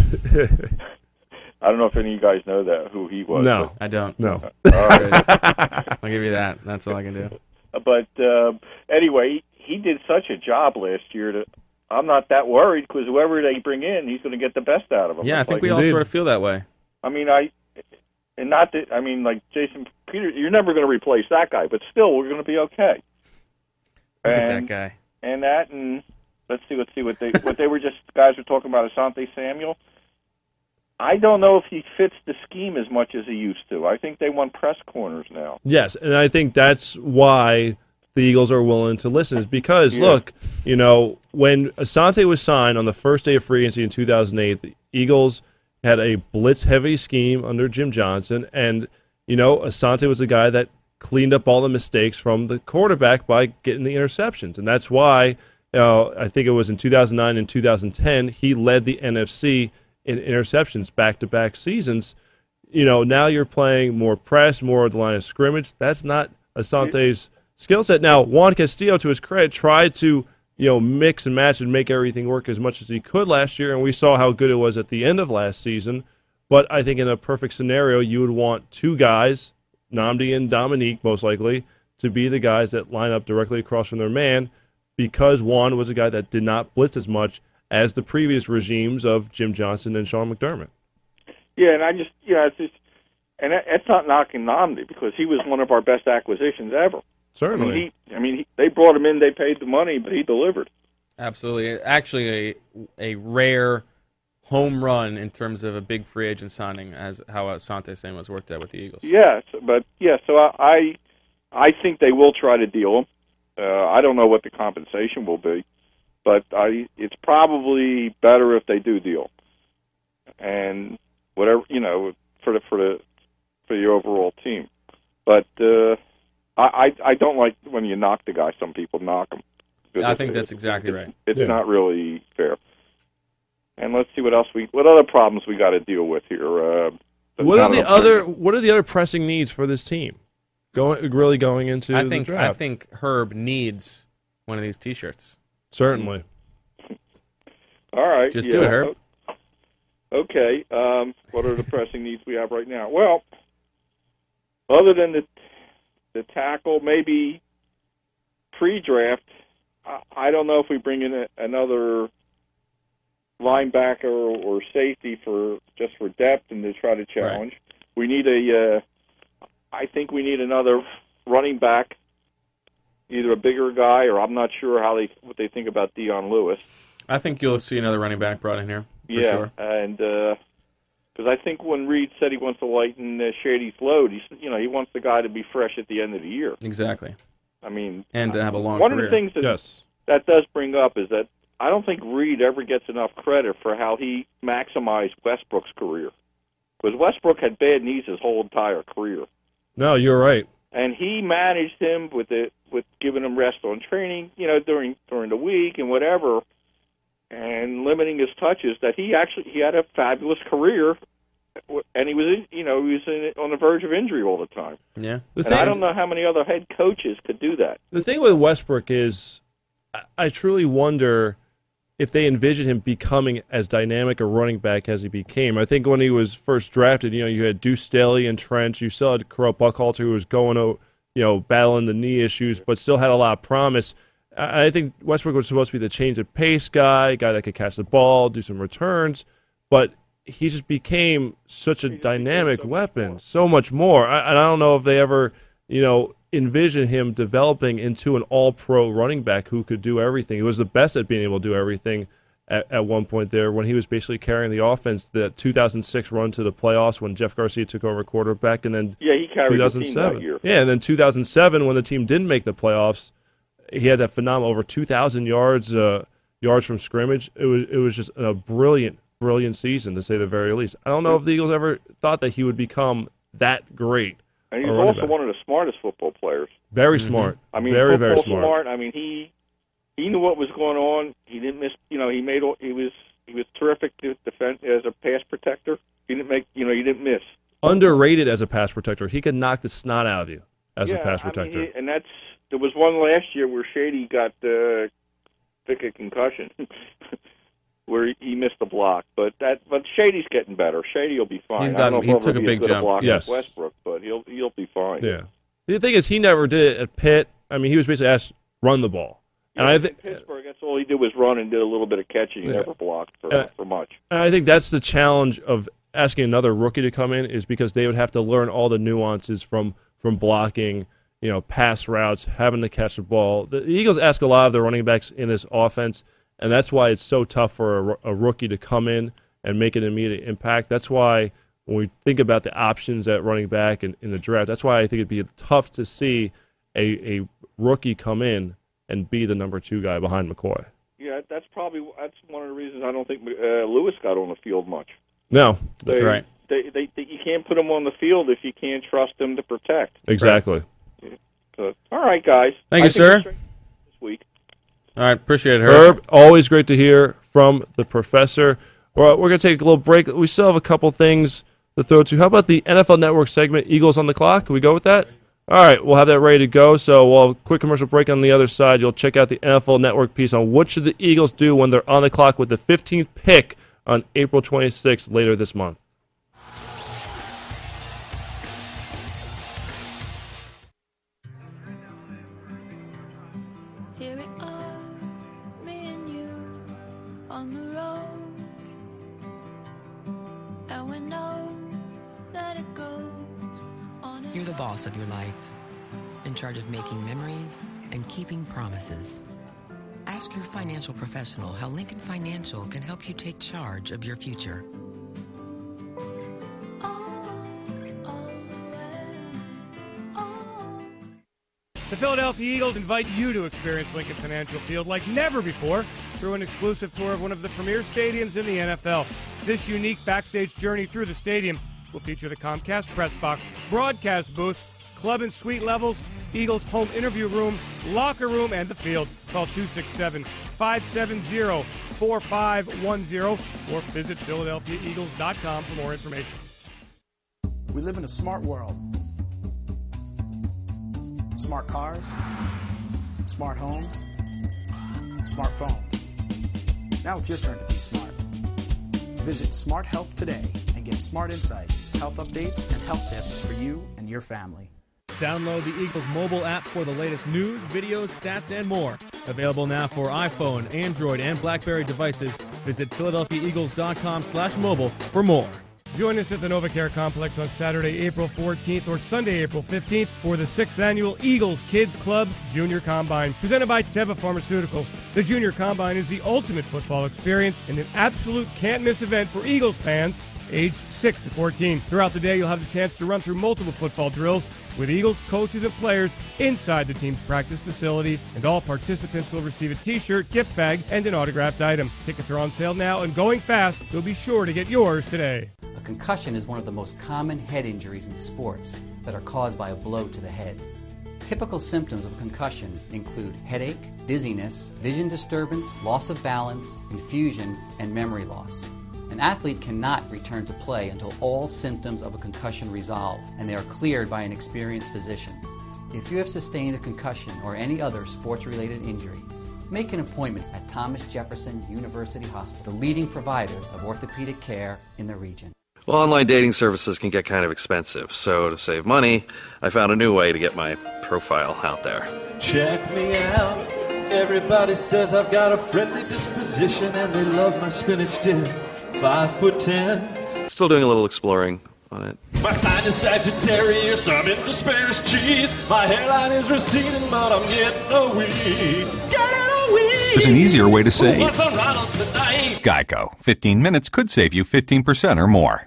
I don't know if any of you guys know who he was. No, I don't. No. All right. I'll give you that. That's all I can do. But anyway, he did such a job last year that I'm not that worried because whoever they bring in, he's going to get the best out of him. Yeah, I think we all sort of feel that way. I mean, like Jason Peters, you're never going to replace that guy, but still, we're going to be okay. Look at that guy. And let's see what they were just guys were talking about Asante Samuel. I don't know if he fits the scheme as much as he used to. I think they want press corners now. Yes, and I think that's why the Eagles are willing to listen, is because, look, you know, when Asante was signed on the first day of free agency in 2008, the Eagles had a blitz-heavy scheme under Jim Johnson, and, you know, Asante was the guy that cleaned up all the mistakes from the quarterback by getting the interceptions, and that's why I think it was in 2009 and 2010 he led the NFC in interceptions back-to-back seasons. You know, now you're playing more press, more at the line of scrimmage. That's not Asante's skill set. Now, Juan Castillo, to his credit, tried to, you know, mix and match and make everything work as much as he could last year, and we saw how good it was at the end of last season. But I think in a perfect scenario, you would want two guys, Nnamdi and Dominique most likely, to be the guys that line up directly across from their man, because Juan was a guy that did not blitz as much as the previous regimes of Jim Johnson and Sean McDermott. Yeah, and that's not knocking Nnamdi because he was one of our best acquisitions ever. Certainly. They brought him in, they paid the money, but he delivered. Absolutely. Actually, a rare home run in terms of a big free agent signing, as how Asante Samuel's worked out with the Eagles. Yes, but so I think they will try to deal him. I don't know what the compensation will be, but it's probably better if they do deal, and whatever for the overall team. But I don't like when you knock the guy. Some people knock him. I think that's exactly right. It's not really fair. And let's see what other problems we got to deal with here. What are the other pressing needs for this team? Going into the draft? I think Herb needs one of these T-shirts. Certainly. All right. Just do it, Herb. Okay. What are the pressing needs we have right now? Well, other than the tackle, maybe pre-draft, I don't know if we bring in another linebacker or safety for depth and to try to challenge. Right. We need I think we need another running back, either a bigger guy or I'm not sure what they think about Dion Lewis. I think you'll see another running back brought in here. For sure. And because I think when Reed said he wants to lighten Shady's load, he wants the guy to be fresh at the end of the year. Exactly. I mean, and to have a long one career. Of the things that does bring up is that I don't think Reed ever gets enough credit for how he maximized Westbrook's career, because Westbrook had bad knees his whole entire career. No, you're right. And he managed him with giving him rest on training, during the week and whatever, and limiting his touches. That he had a fabulous career, and he was on the verge of injury all the time. Yeah, I don't know how many other head coaches could do that. The thing with Westbrook is, I truly wonder if they envision him becoming as dynamic a running back as he became. I think when he was first drafted, you had Deuce Staley and Trench. You still had Correll Buckhalter, who was going battling the knee issues, but still had a lot of promise. I think Westbrook was supposed to be the change of pace guy that could catch the ball, do some returns, but he just became such a dynamic weapon, so much more. I don't know if they ever, envision him developing into an all-pro running back who could do everything. He was the best at being able to do everything at one point there when he was basically carrying the offense. The 2006 run to the playoffs when Jeff Garcia took over quarterback, and then he carried 2007. The team that year. Yeah, and then 2007 when the team didn't make the playoffs, he had that phenomenal over 2,000 yards from scrimmage. It was just a brilliant season, to say the very least. I don't know if the Eagles ever thought that he would become that great. And he's also one of the smartest football players. Very smart. I mean, very smart. I mean, he knew what was going on. He didn't miss. He was terrific to defend as a pass protector. He didn't miss. Underrated as a pass protector. He could knock the snot out of you as a pass protector. I mean, there was one last year where Shady got a concussion. Where he missed the block, but Shady's getting better. Shady will be fine. He took a big jump. Yes, Westbrook, but he'll be fine. Yeah. The thing is, he never did it at Pitt. I mean, he was basically asked run the ball. And I think Pittsburgh, that's all he did was run and did a little bit of catching. He never blocked for much. And I think that's the challenge of asking another rookie to come in, is because they would have to learn all the nuances from blocking, pass routes, having to catch the ball. The Eagles ask a lot of the running backs in this offense. And that's why it's so tough for a rookie to come in and make an immediate impact. That's why when we think about the options at running back in the draft, that's why I think it'd be tough to see a rookie come in and be the number 2 guy behind McCoy. Yeah, that's one of the reasons I don't think Lewis got on the field much. No, right. You can't put him on the field if you can't trust him to protect. Exactly. Right. So, all right, guys. Thank you, sir. This week. All right, appreciate it, Herb. Always great to hear from the professor. We're going to take a little break. We still have a couple things to throw to. How about the NFL Network segment, Eagles on the Clock? Can we go with that? All right, we'll have that ready to go. So we'll have a quick commercial break on the other side. You'll check out the NFL Network piece on what should the Eagles do when they're on the clock with the 15th pick on April 26th later this month. You're the boss of your life, in charge of making memories and keeping promises. Ask your financial professional how Lincoln Financial can help you take charge of your future. The Philadelphia Eagles invite you to experience Lincoln Financial Field like never before through an exclusive tour of one of the premier stadiums in the NFL. This unique backstage journey through the stadium will feature the Comcast press box, broadcast booth, club and suite levels, Eagles home interview room, locker room, and the field. Call 267-570-4510 or visit PhiladelphiaEagles.com for more information. We live in a smart world. Smart cars, smart homes, smartphones. Now it's your turn to be smart. Visit Smart Health today and get smart insights, health updates, and health tips for you and your family. Download the Eagles mobile app for the latest news, videos, stats, and more. Available now for iPhone, Android, and BlackBerry devices. Visit PhiladelphiaEagles.com/mobile for more. Join us at the NovaCare Complex on Saturday, April 14th or Sunday, April 15th for the 6th Annual Eagles Kids Club Junior Combine, presented by Teva Pharmaceuticals. The Junior Combine is the ultimate football experience and an absolute can't-miss event for Eagles fans aged 6 to 14. Throughout the day, you'll have the chance to run through multiple football drills with Eagles coaches and players inside the team's practice facility, and all participants will receive a t-shirt, gift bag, and an autographed item. Tickets are on sale now and going fast, so be sure to get yours today. A concussion is one of the most common head injuries in sports that are caused by a blow to the head. Typical symptoms of a concussion include headache, dizziness, vision disturbance, loss of balance, confusion, and memory loss. An athlete cannot return to play until all symptoms of a concussion resolve and they are cleared by an experienced physician. If you have sustained a concussion or any other sports-related injury, make an appointment at Thomas Jefferson University Hospital, the leading providers of orthopedic care in the region. Well, online dating services can get kind of expensive, so to save money, I found a new way to get my profile out there. Check me out. Everybody says I've got a friendly disposition and they love my spinach dip. 5'10". Still doing a little exploring on it. My sign is Sagittarius, I'm into Spanish cheese. My hairline is receding, but I'm getting a weed. There's an easier way to save. What's on Ronald tonight? Geico. 15 minutes could save you 15% or more.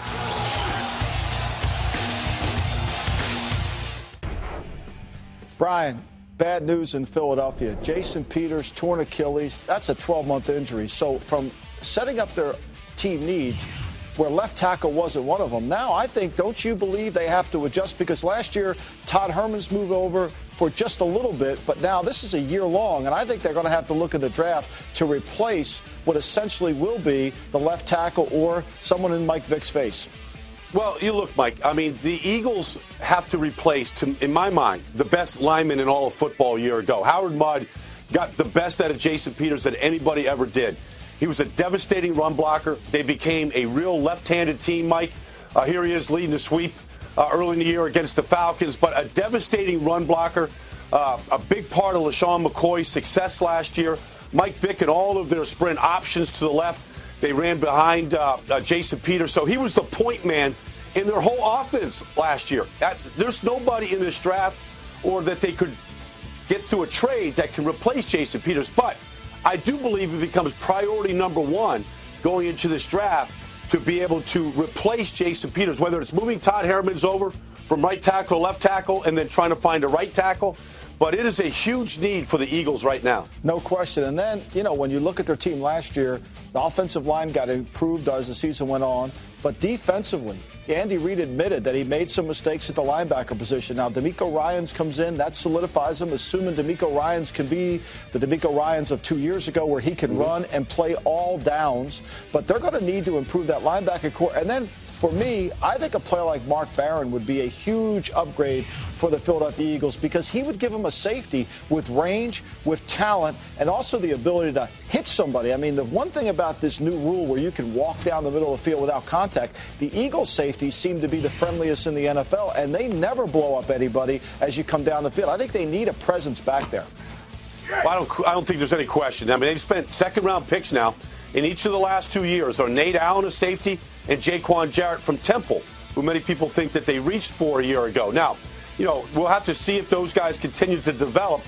Brian, bad news in Philadelphia. Jason Peters, torn Achilles. That's a 12-month injury. So from setting up their team needs, where left tackle wasn't one of them, now I think, don't you believe they have to adjust? Because last year, Todd Herman's moved over for just a little bit, but now this is a year long, and I think they're going to have to look at the draft to replace what essentially will be the left tackle or someone in Mike Vick's face. Well, you look, Mike, I mean, the Eagles have to replace, in my mind, the best lineman in all of football a year ago. Howard Mudd got the best out of Jason Peters that anybody ever did. He was a devastating run blocker. They became a real left-handed team, Mike. Here he is leading the sweep early in the year against the Falcons, but a devastating run blocker, a big part of LaShawn McCoy's success last year. Mike Vick and all of their sprint options to the left, they ran behind Jason Peters, so he was the point man in their whole offense last year. There's nobody in this draft or that they could get through a trade that can replace Jason Peters, but I do believe it becomes priority number one going into this draft to be able to replace Jason Peters, whether it's moving Todd Herman's over from right tackle to left tackle and then trying to find a right tackle. But it is a huge need for the Eagles right now. No question. And then, when you look at their team last year, the offensive line got improved as the season went on. But defensively, Andy Reid admitted that he made some mistakes at the linebacker position. Now, DeMeco Ryans comes in. That solidifies him, assuming DeMeco Ryans can be the DeMeco Ryans of 2 years ago where he can run and play all downs. But they're going to need to improve that linebacker core. And then, for me, I think a player like Mark Barron would be a huge upgrade for the Philadelphia Eagles because he would give them a safety with range, with talent, and also the ability to hit somebody. I mean, the one thing about this new rule where you can walk down the middle of the field without contact, the Eagles safeties seem to be the friendliest in the NFL, and they never blow up anybody as you come down the field. I think they need a presence back there. Well, I don't think there's any question. I mean, they've spent second-round picks now in each of the last 2 years on Nate Allen, a safety, and Jaquan Jarrett from Temple, who many people think that they reached for a year ago. Now, we'll have to see if those guys continue to develop, but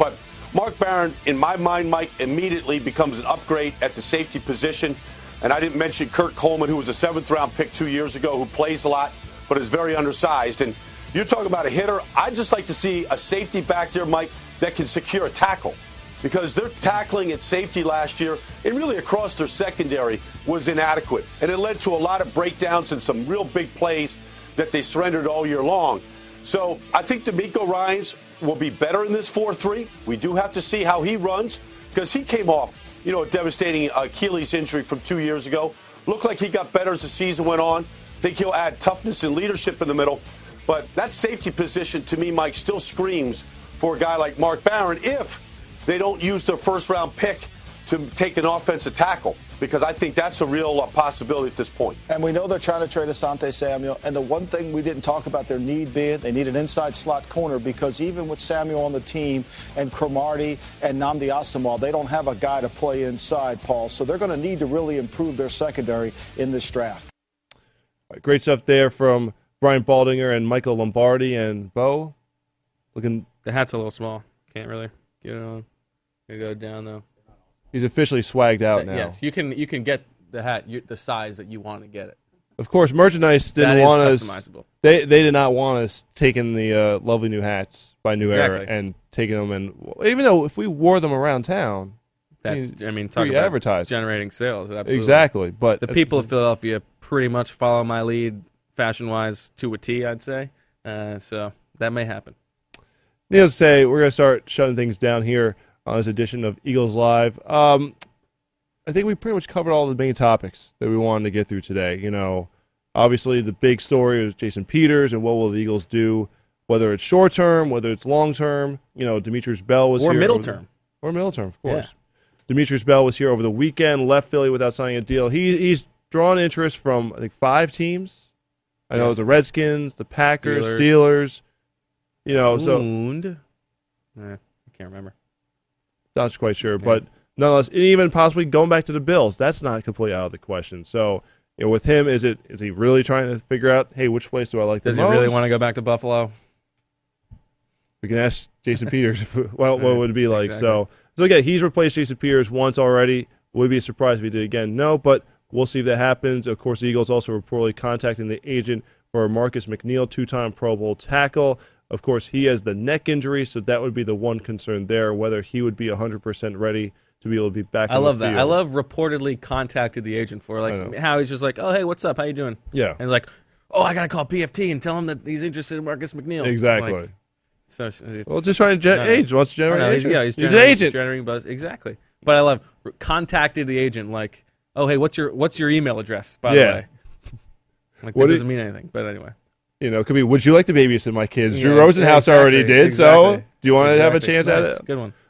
Mark Barron, in my mind, Mike, immediately becomes an upgrade at the safety position. And I didn't mention Kurt Coleman, who was a 7th-round pick 2 years ago, who plays a lot but is very undersized. And you're talking about a hitter. I'd just like to see a safety back there, Mike, that can secure a tackle. Because their tackling at safety last year, and really across their secondary, was inadequate. And it led to a lot of breakdowns and some real big plays that they surrendered all year long. So I think D'Amico Ryans will be better in this 4-3. We do have to see how he runs, because he came off, a devastating Achilles injury from 2 years ago. Looked like he got better as the season went on. Think he'll add toughness and leadership in the middle. But that safety position, to me, Mike, still screams for a guy like Mark Barron if they don't use their first-round pick to take an offensive tackle, because I think that's a real possibility at this point. And we know they're trying to trade Asante Samuel. And the one thing we didn't talk about their need being, they need an inside slot corner, because even with Samuel on the team and Cromartie and Nnamdi Asomugha, they don't have a guy to play inside, Paul. So they're going to need to really improve their secondary in this draft. Great stuff there from Brian Baldinger and Michael Lombardi and Bo. Looking, the hat's a little small. Can't really get it on. Gonna go down though. He's officially swagged out now. Yes, you can get the hat the size that you want to get it. Of course, merchandise didn't That is want us. customizable. They did not want us taking the lovely new hats by New Era Exactly. and taking them. And even though if we wore them around town, That's talk free about advertising. generating sales. Absolutely. Exactly, but the people of Philadelphia pretty much follow my lead fashion-wise to a T, I'd say. So that may happen. Needless to say, we're going to start shutting things down here on this edition of Eagles Live. I think we pretty much covered all the main topics that we wanted to get through today. Obviously the big story is Jason Peters and what will the Eagles do, whether it's short term, whether it's long term. Demetrius Bell was Or here. middle term. Or middle term, of course. Yeah. Demetrius Bell was here over the weekend, left Philly without signing a deal. He's drawn interest from, I think, 5 teams. I know it was the Redskins, the Packers, Steelers. I can't remember. Not quite sure, but nonetheless, and even possibly going back to the Bills, that's not completely out of the question. So, with him, is he really trying to figure out, hey, which place do I like the most? Does he really want to go back to Buffalo? We can ask Jason Peters what would it be like. Exactly. So again, he's replaced Jason Peters once already. Would be a surprise if he did again? No, but we'll see if that happens. Of course, the Eagles also reportedly contacting the agent for Marcus McNeil, 2-time Pro Bowl tackle. Of course, he has the neck injury, so that would be the one concern there, whether he would be 100% ready to be able to be back on the field. I love reportedly contacted the agent for, how he's just like, oh, hey, what's up? How you doing? Yeah. And like, oh, I got to call PFT and tell him that he's interested in Marcus McNeil. Exactly. Like, so it's just trying to agent wants to generate interest. He's an agent. Generating buzz. Exactly. But I love contacted the agent like, oh, hey, what's your email address, by the way? Like, that doesn't mean anything, but anyway. It could be, would you like to babysit my kids? Drew Rosenhaus already did, so do you want to have a chance at it? Good one.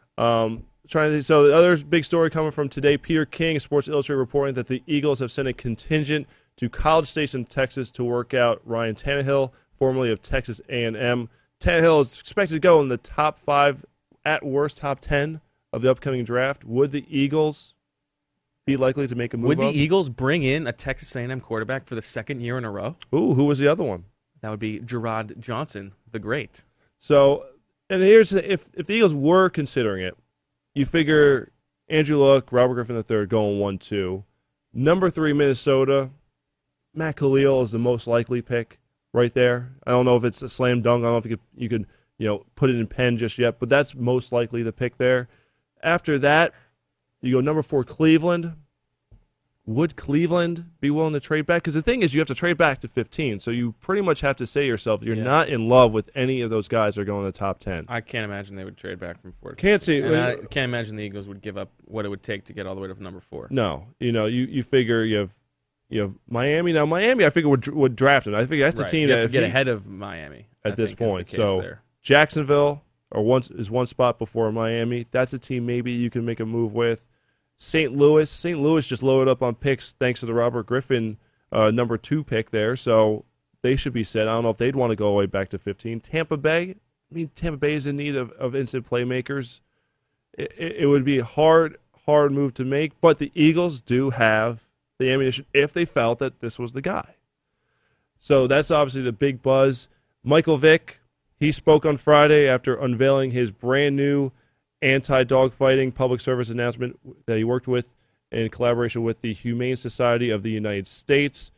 So the other big story coming from today, Peter King, Sports Illustrated, reporting that the Eagles have sent a contingent to College Station, Texas, to work out Ryan Tannehill, formerly of Texas A&M. Tannehill is expected to go in the top 5, at worst top 10 of the upcoming draft. Would the Eagles be likely to make a move? Would the Eagles bring in a Texas A&M quarterback for the second year in a row? Ooh, who was the other one? That would be Gerard Johnson, the great. So, and here's if the Eagles were considering it, you figure Andrew Luck, Robert Griffin III going 1-2. Number 3, Minnesota, Matt Khalil is the most likely pick right there. I don't know if it's a slam dunk. I don't know if you could put it in pen just yet, but that's most likely the pick there. After that, you go number 4, Cleveland. Would Cleveland be willing to trade back? Because the thing is, you have to trade back to 15, so you pretty much have to say to yourself you're not in love with any of those guys that are going to the top 10. I can't imagine they would trade back from 4 to Can't 15. see. And I can't imagine the Eagles would give up what it would take to get all the way to number 4. No, you figure you have Miami. Now Miami, I figure would draft him. I figure that's the team you that have to get ahead of Miami at this point. So there. Jacksonville is one spot before Miami. That's a team maybe you can make a move with. St. Louis just loaded up on picks thanks to the Robert Griffin number 2 pick there, so they should be set. I don't know if they'd want to go all the way back to 15. Tampa Bay is in need of instant playmakers. It would be a hard move to make, but the Eagles do have the ammunition if they felt that this was the guy. So that's obviously the big buzz. Michael Vick, he spoke on Friday after unveiling his brand new anti-dogfighting public service announcement that he worked with in collaboration with the Humane Society of the United States.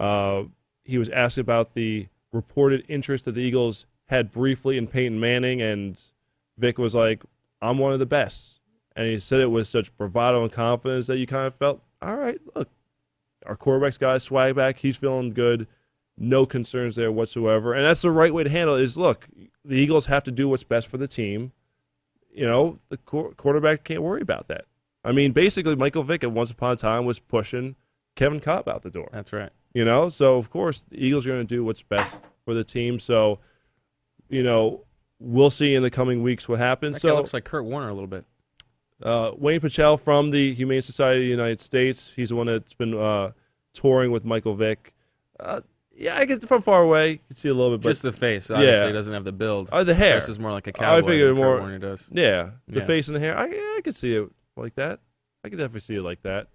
He was asked about the reported interest that the Eagles had briefly in Peyton Manning, and Vic was like, I'm one of the best. And he said it with such bravado and confidence that you kind of felt, all right, look, our quarterback's got his swag back. He's feeling good. No concerns there whatsoever. And that's the right way to handle it is, look, the Eagles have to do what's best for the team. You know, the quarterback can't worry about that. I mean, basically, Michael Vick at once upon a time was pushing Kevin Kolb out the door. That's right. You know, so, of course, the Eagles are going to do what's best for the team. So, you know, we'll see in the coming weeks what happens. That guy looks like Kurt Warner a little bit. Wayne Pachel from the Humane Society of the United States. He's the one that's been touring with Michael Vick. Yeah, I get from far away. You can see a little bit. But just the face. Obviously, yeah. he doesn't have the build. The hair. This is more like a cowboy. I figured than more. Kurt Warner does. Yeah, the face and the hair. I could see it like that. I could definitely see it like that.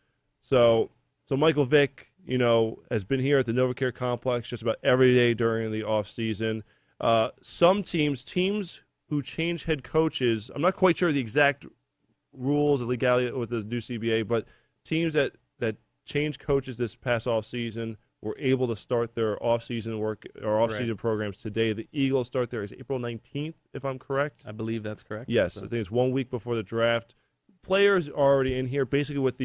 So Michael Vick, you know, has been here at the NovaCare Complex just about every day during the off season. Some teams who change head coaches. I'm not quite sure the exact rules and legality with the new CBA, but teams that change coaches this past off season were able to start their off-season work or off-season programs today. The Eagles start there is April 19th, if I'm correct. I believe that's correct. Yes, I think it's 1 week before the draft. Players are already in here. Basically, with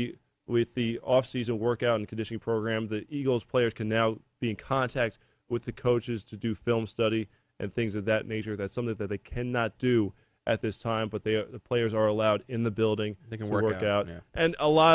the off-season workout and conditioning program, the Eagles players can now be in contact with the coaches to do film study and things of that nature. That's something that they cannot do at this time, but the players are allowed in the building they can to work out. Yeah. And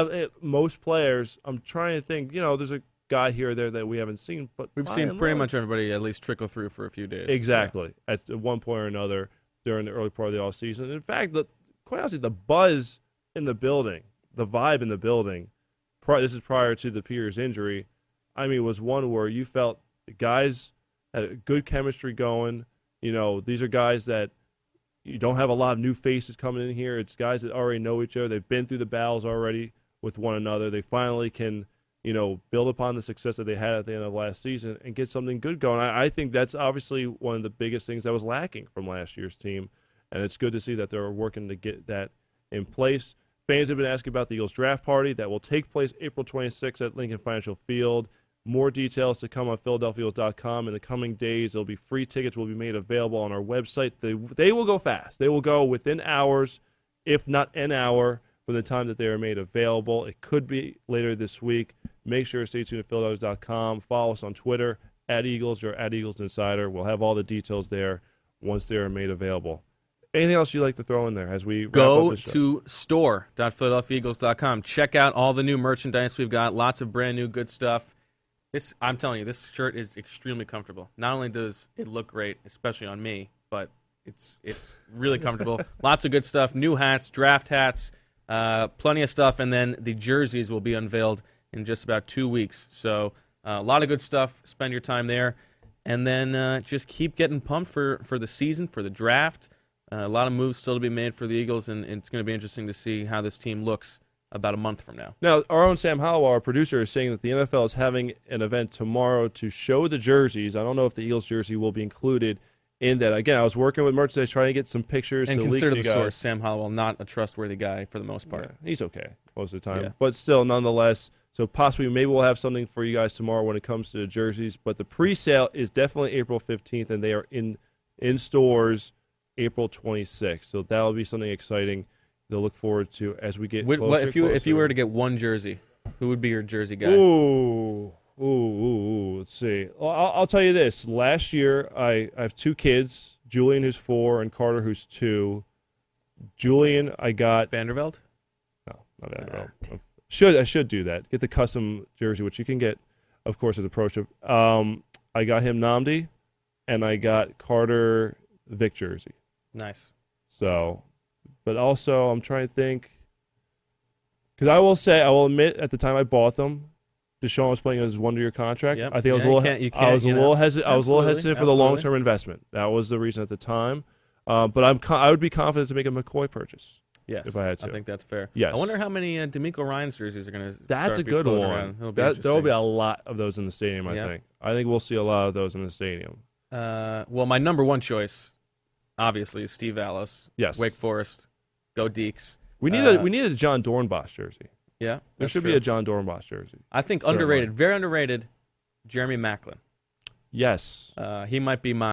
most players, I'm trying to think, you know, there's a guy here or there that we haven't seen, but we've seen pretty much everybody at least trickle through for a few days. Exactly, at one point or another during the early part of the off season. In fact, quite honestly, the buzz in the building, the vibe in the building, this is prior to the Peters injury, I mean, was one where you felt the guys had a good chemistry going. You know, these are guys that you don't have a lot of new faces coming in here. It's guys that already know each other. They've been through the battles already with one another. They finally can, you know, build upon the success that they had at the end of last season and get something good going. I think that's obviously one of the biggest things that was lacking from last year's team, and it's good to see that they're working to get that in place. Fans have been asking about the Eagles draft party that will take place April 26th at Lincoln Financial Field. More details to come on PhiladelphiaEagles.com. In the coming days, there'll be free tickets will be made available on our website. They will go fast. They will go within hours, if not an hour, from the time that they are made available. It could be later this week. Make sure to stay tuned at PhiladelphiaEagles.com. Follow us on Twitter, @Eagles or @EaglesInsider. We'll have all the details there once they are made available. Anything else you'd like to throw in there as we go wrap up the show? to store.PhiladelphiaEagles.com. Check out all the new merchandise we've got. Lots of brand new good stuff. I'm telling you, this shirt is extremely comfortable. Not only does it look great, especially on me, but it's really comfortable. Lots of good stuff. New hats, draft hats, plenty of stuff, and then the jerseys will be unveiled in just about 2 weeks. So a lot of good stuff. Spend your time there. And then just keep getting pumped for the season, for the draft. A lot of moves still to be made for the Eagles, and it's going to be interesting to see how this team looks about a month from now. Now, our own Sam Howell, our producer, is saying that the NFL is having an event tomorrow to show the jerseys. I don't know if the Eagles jersey will be included in that. Again, I was working with merchandise trying to get some pictures and to leak to consider you the guys. source, Sam Howell, not a trustworthy guy for the most part. Yeah, he's okay most of the time. Yeah. But still, nonetheless, so possibly maybe we'll have something for you guys tomorrow when it comes to the jerseys. But the pre-sale is definitely April 15th, and they are in stores April 26th. So that'll be something exciting to look forward to as we get closer. If you were to get one jersey, who would be your jersey guy? Ooh. Let's see. Well, I'll tell you this. Last year, I have two kids, Julian, who's 4, and Carter, who's 2. Julian, I got Vanderbilt. No, not Vanderbilt. I should do that. Get the custom jersey, which you can get, of course, at the Pro Shop. I got him Nnamdi, and I got Carter Vic jersey. Nice. So, but also I'm trying to think, because I will admit, at the time I bought them, Deshaun was playing his 1-year contract. Yep. I think I was a little hesitant for the long-term investment. That was the reason at the time. But I would be confident to make a McCoy purchase. Yes, if I had to. I think that's fair. Yes. I wonder how many D'Amico Ryans jerseys are going to. That's a good one. There will be a lot of those in the stadium. I think we'll see a lot of those in the stadium. Well, my number one choice, obviously, is Steve Vallis. Yes, Wake Forest. Go Deeks. We need a John Dornbos jersey. Yeah, there should be a John Dornbos jersey. I think Certainly. underrated, very underrated. Jeremy Maclin. Yes, he might be my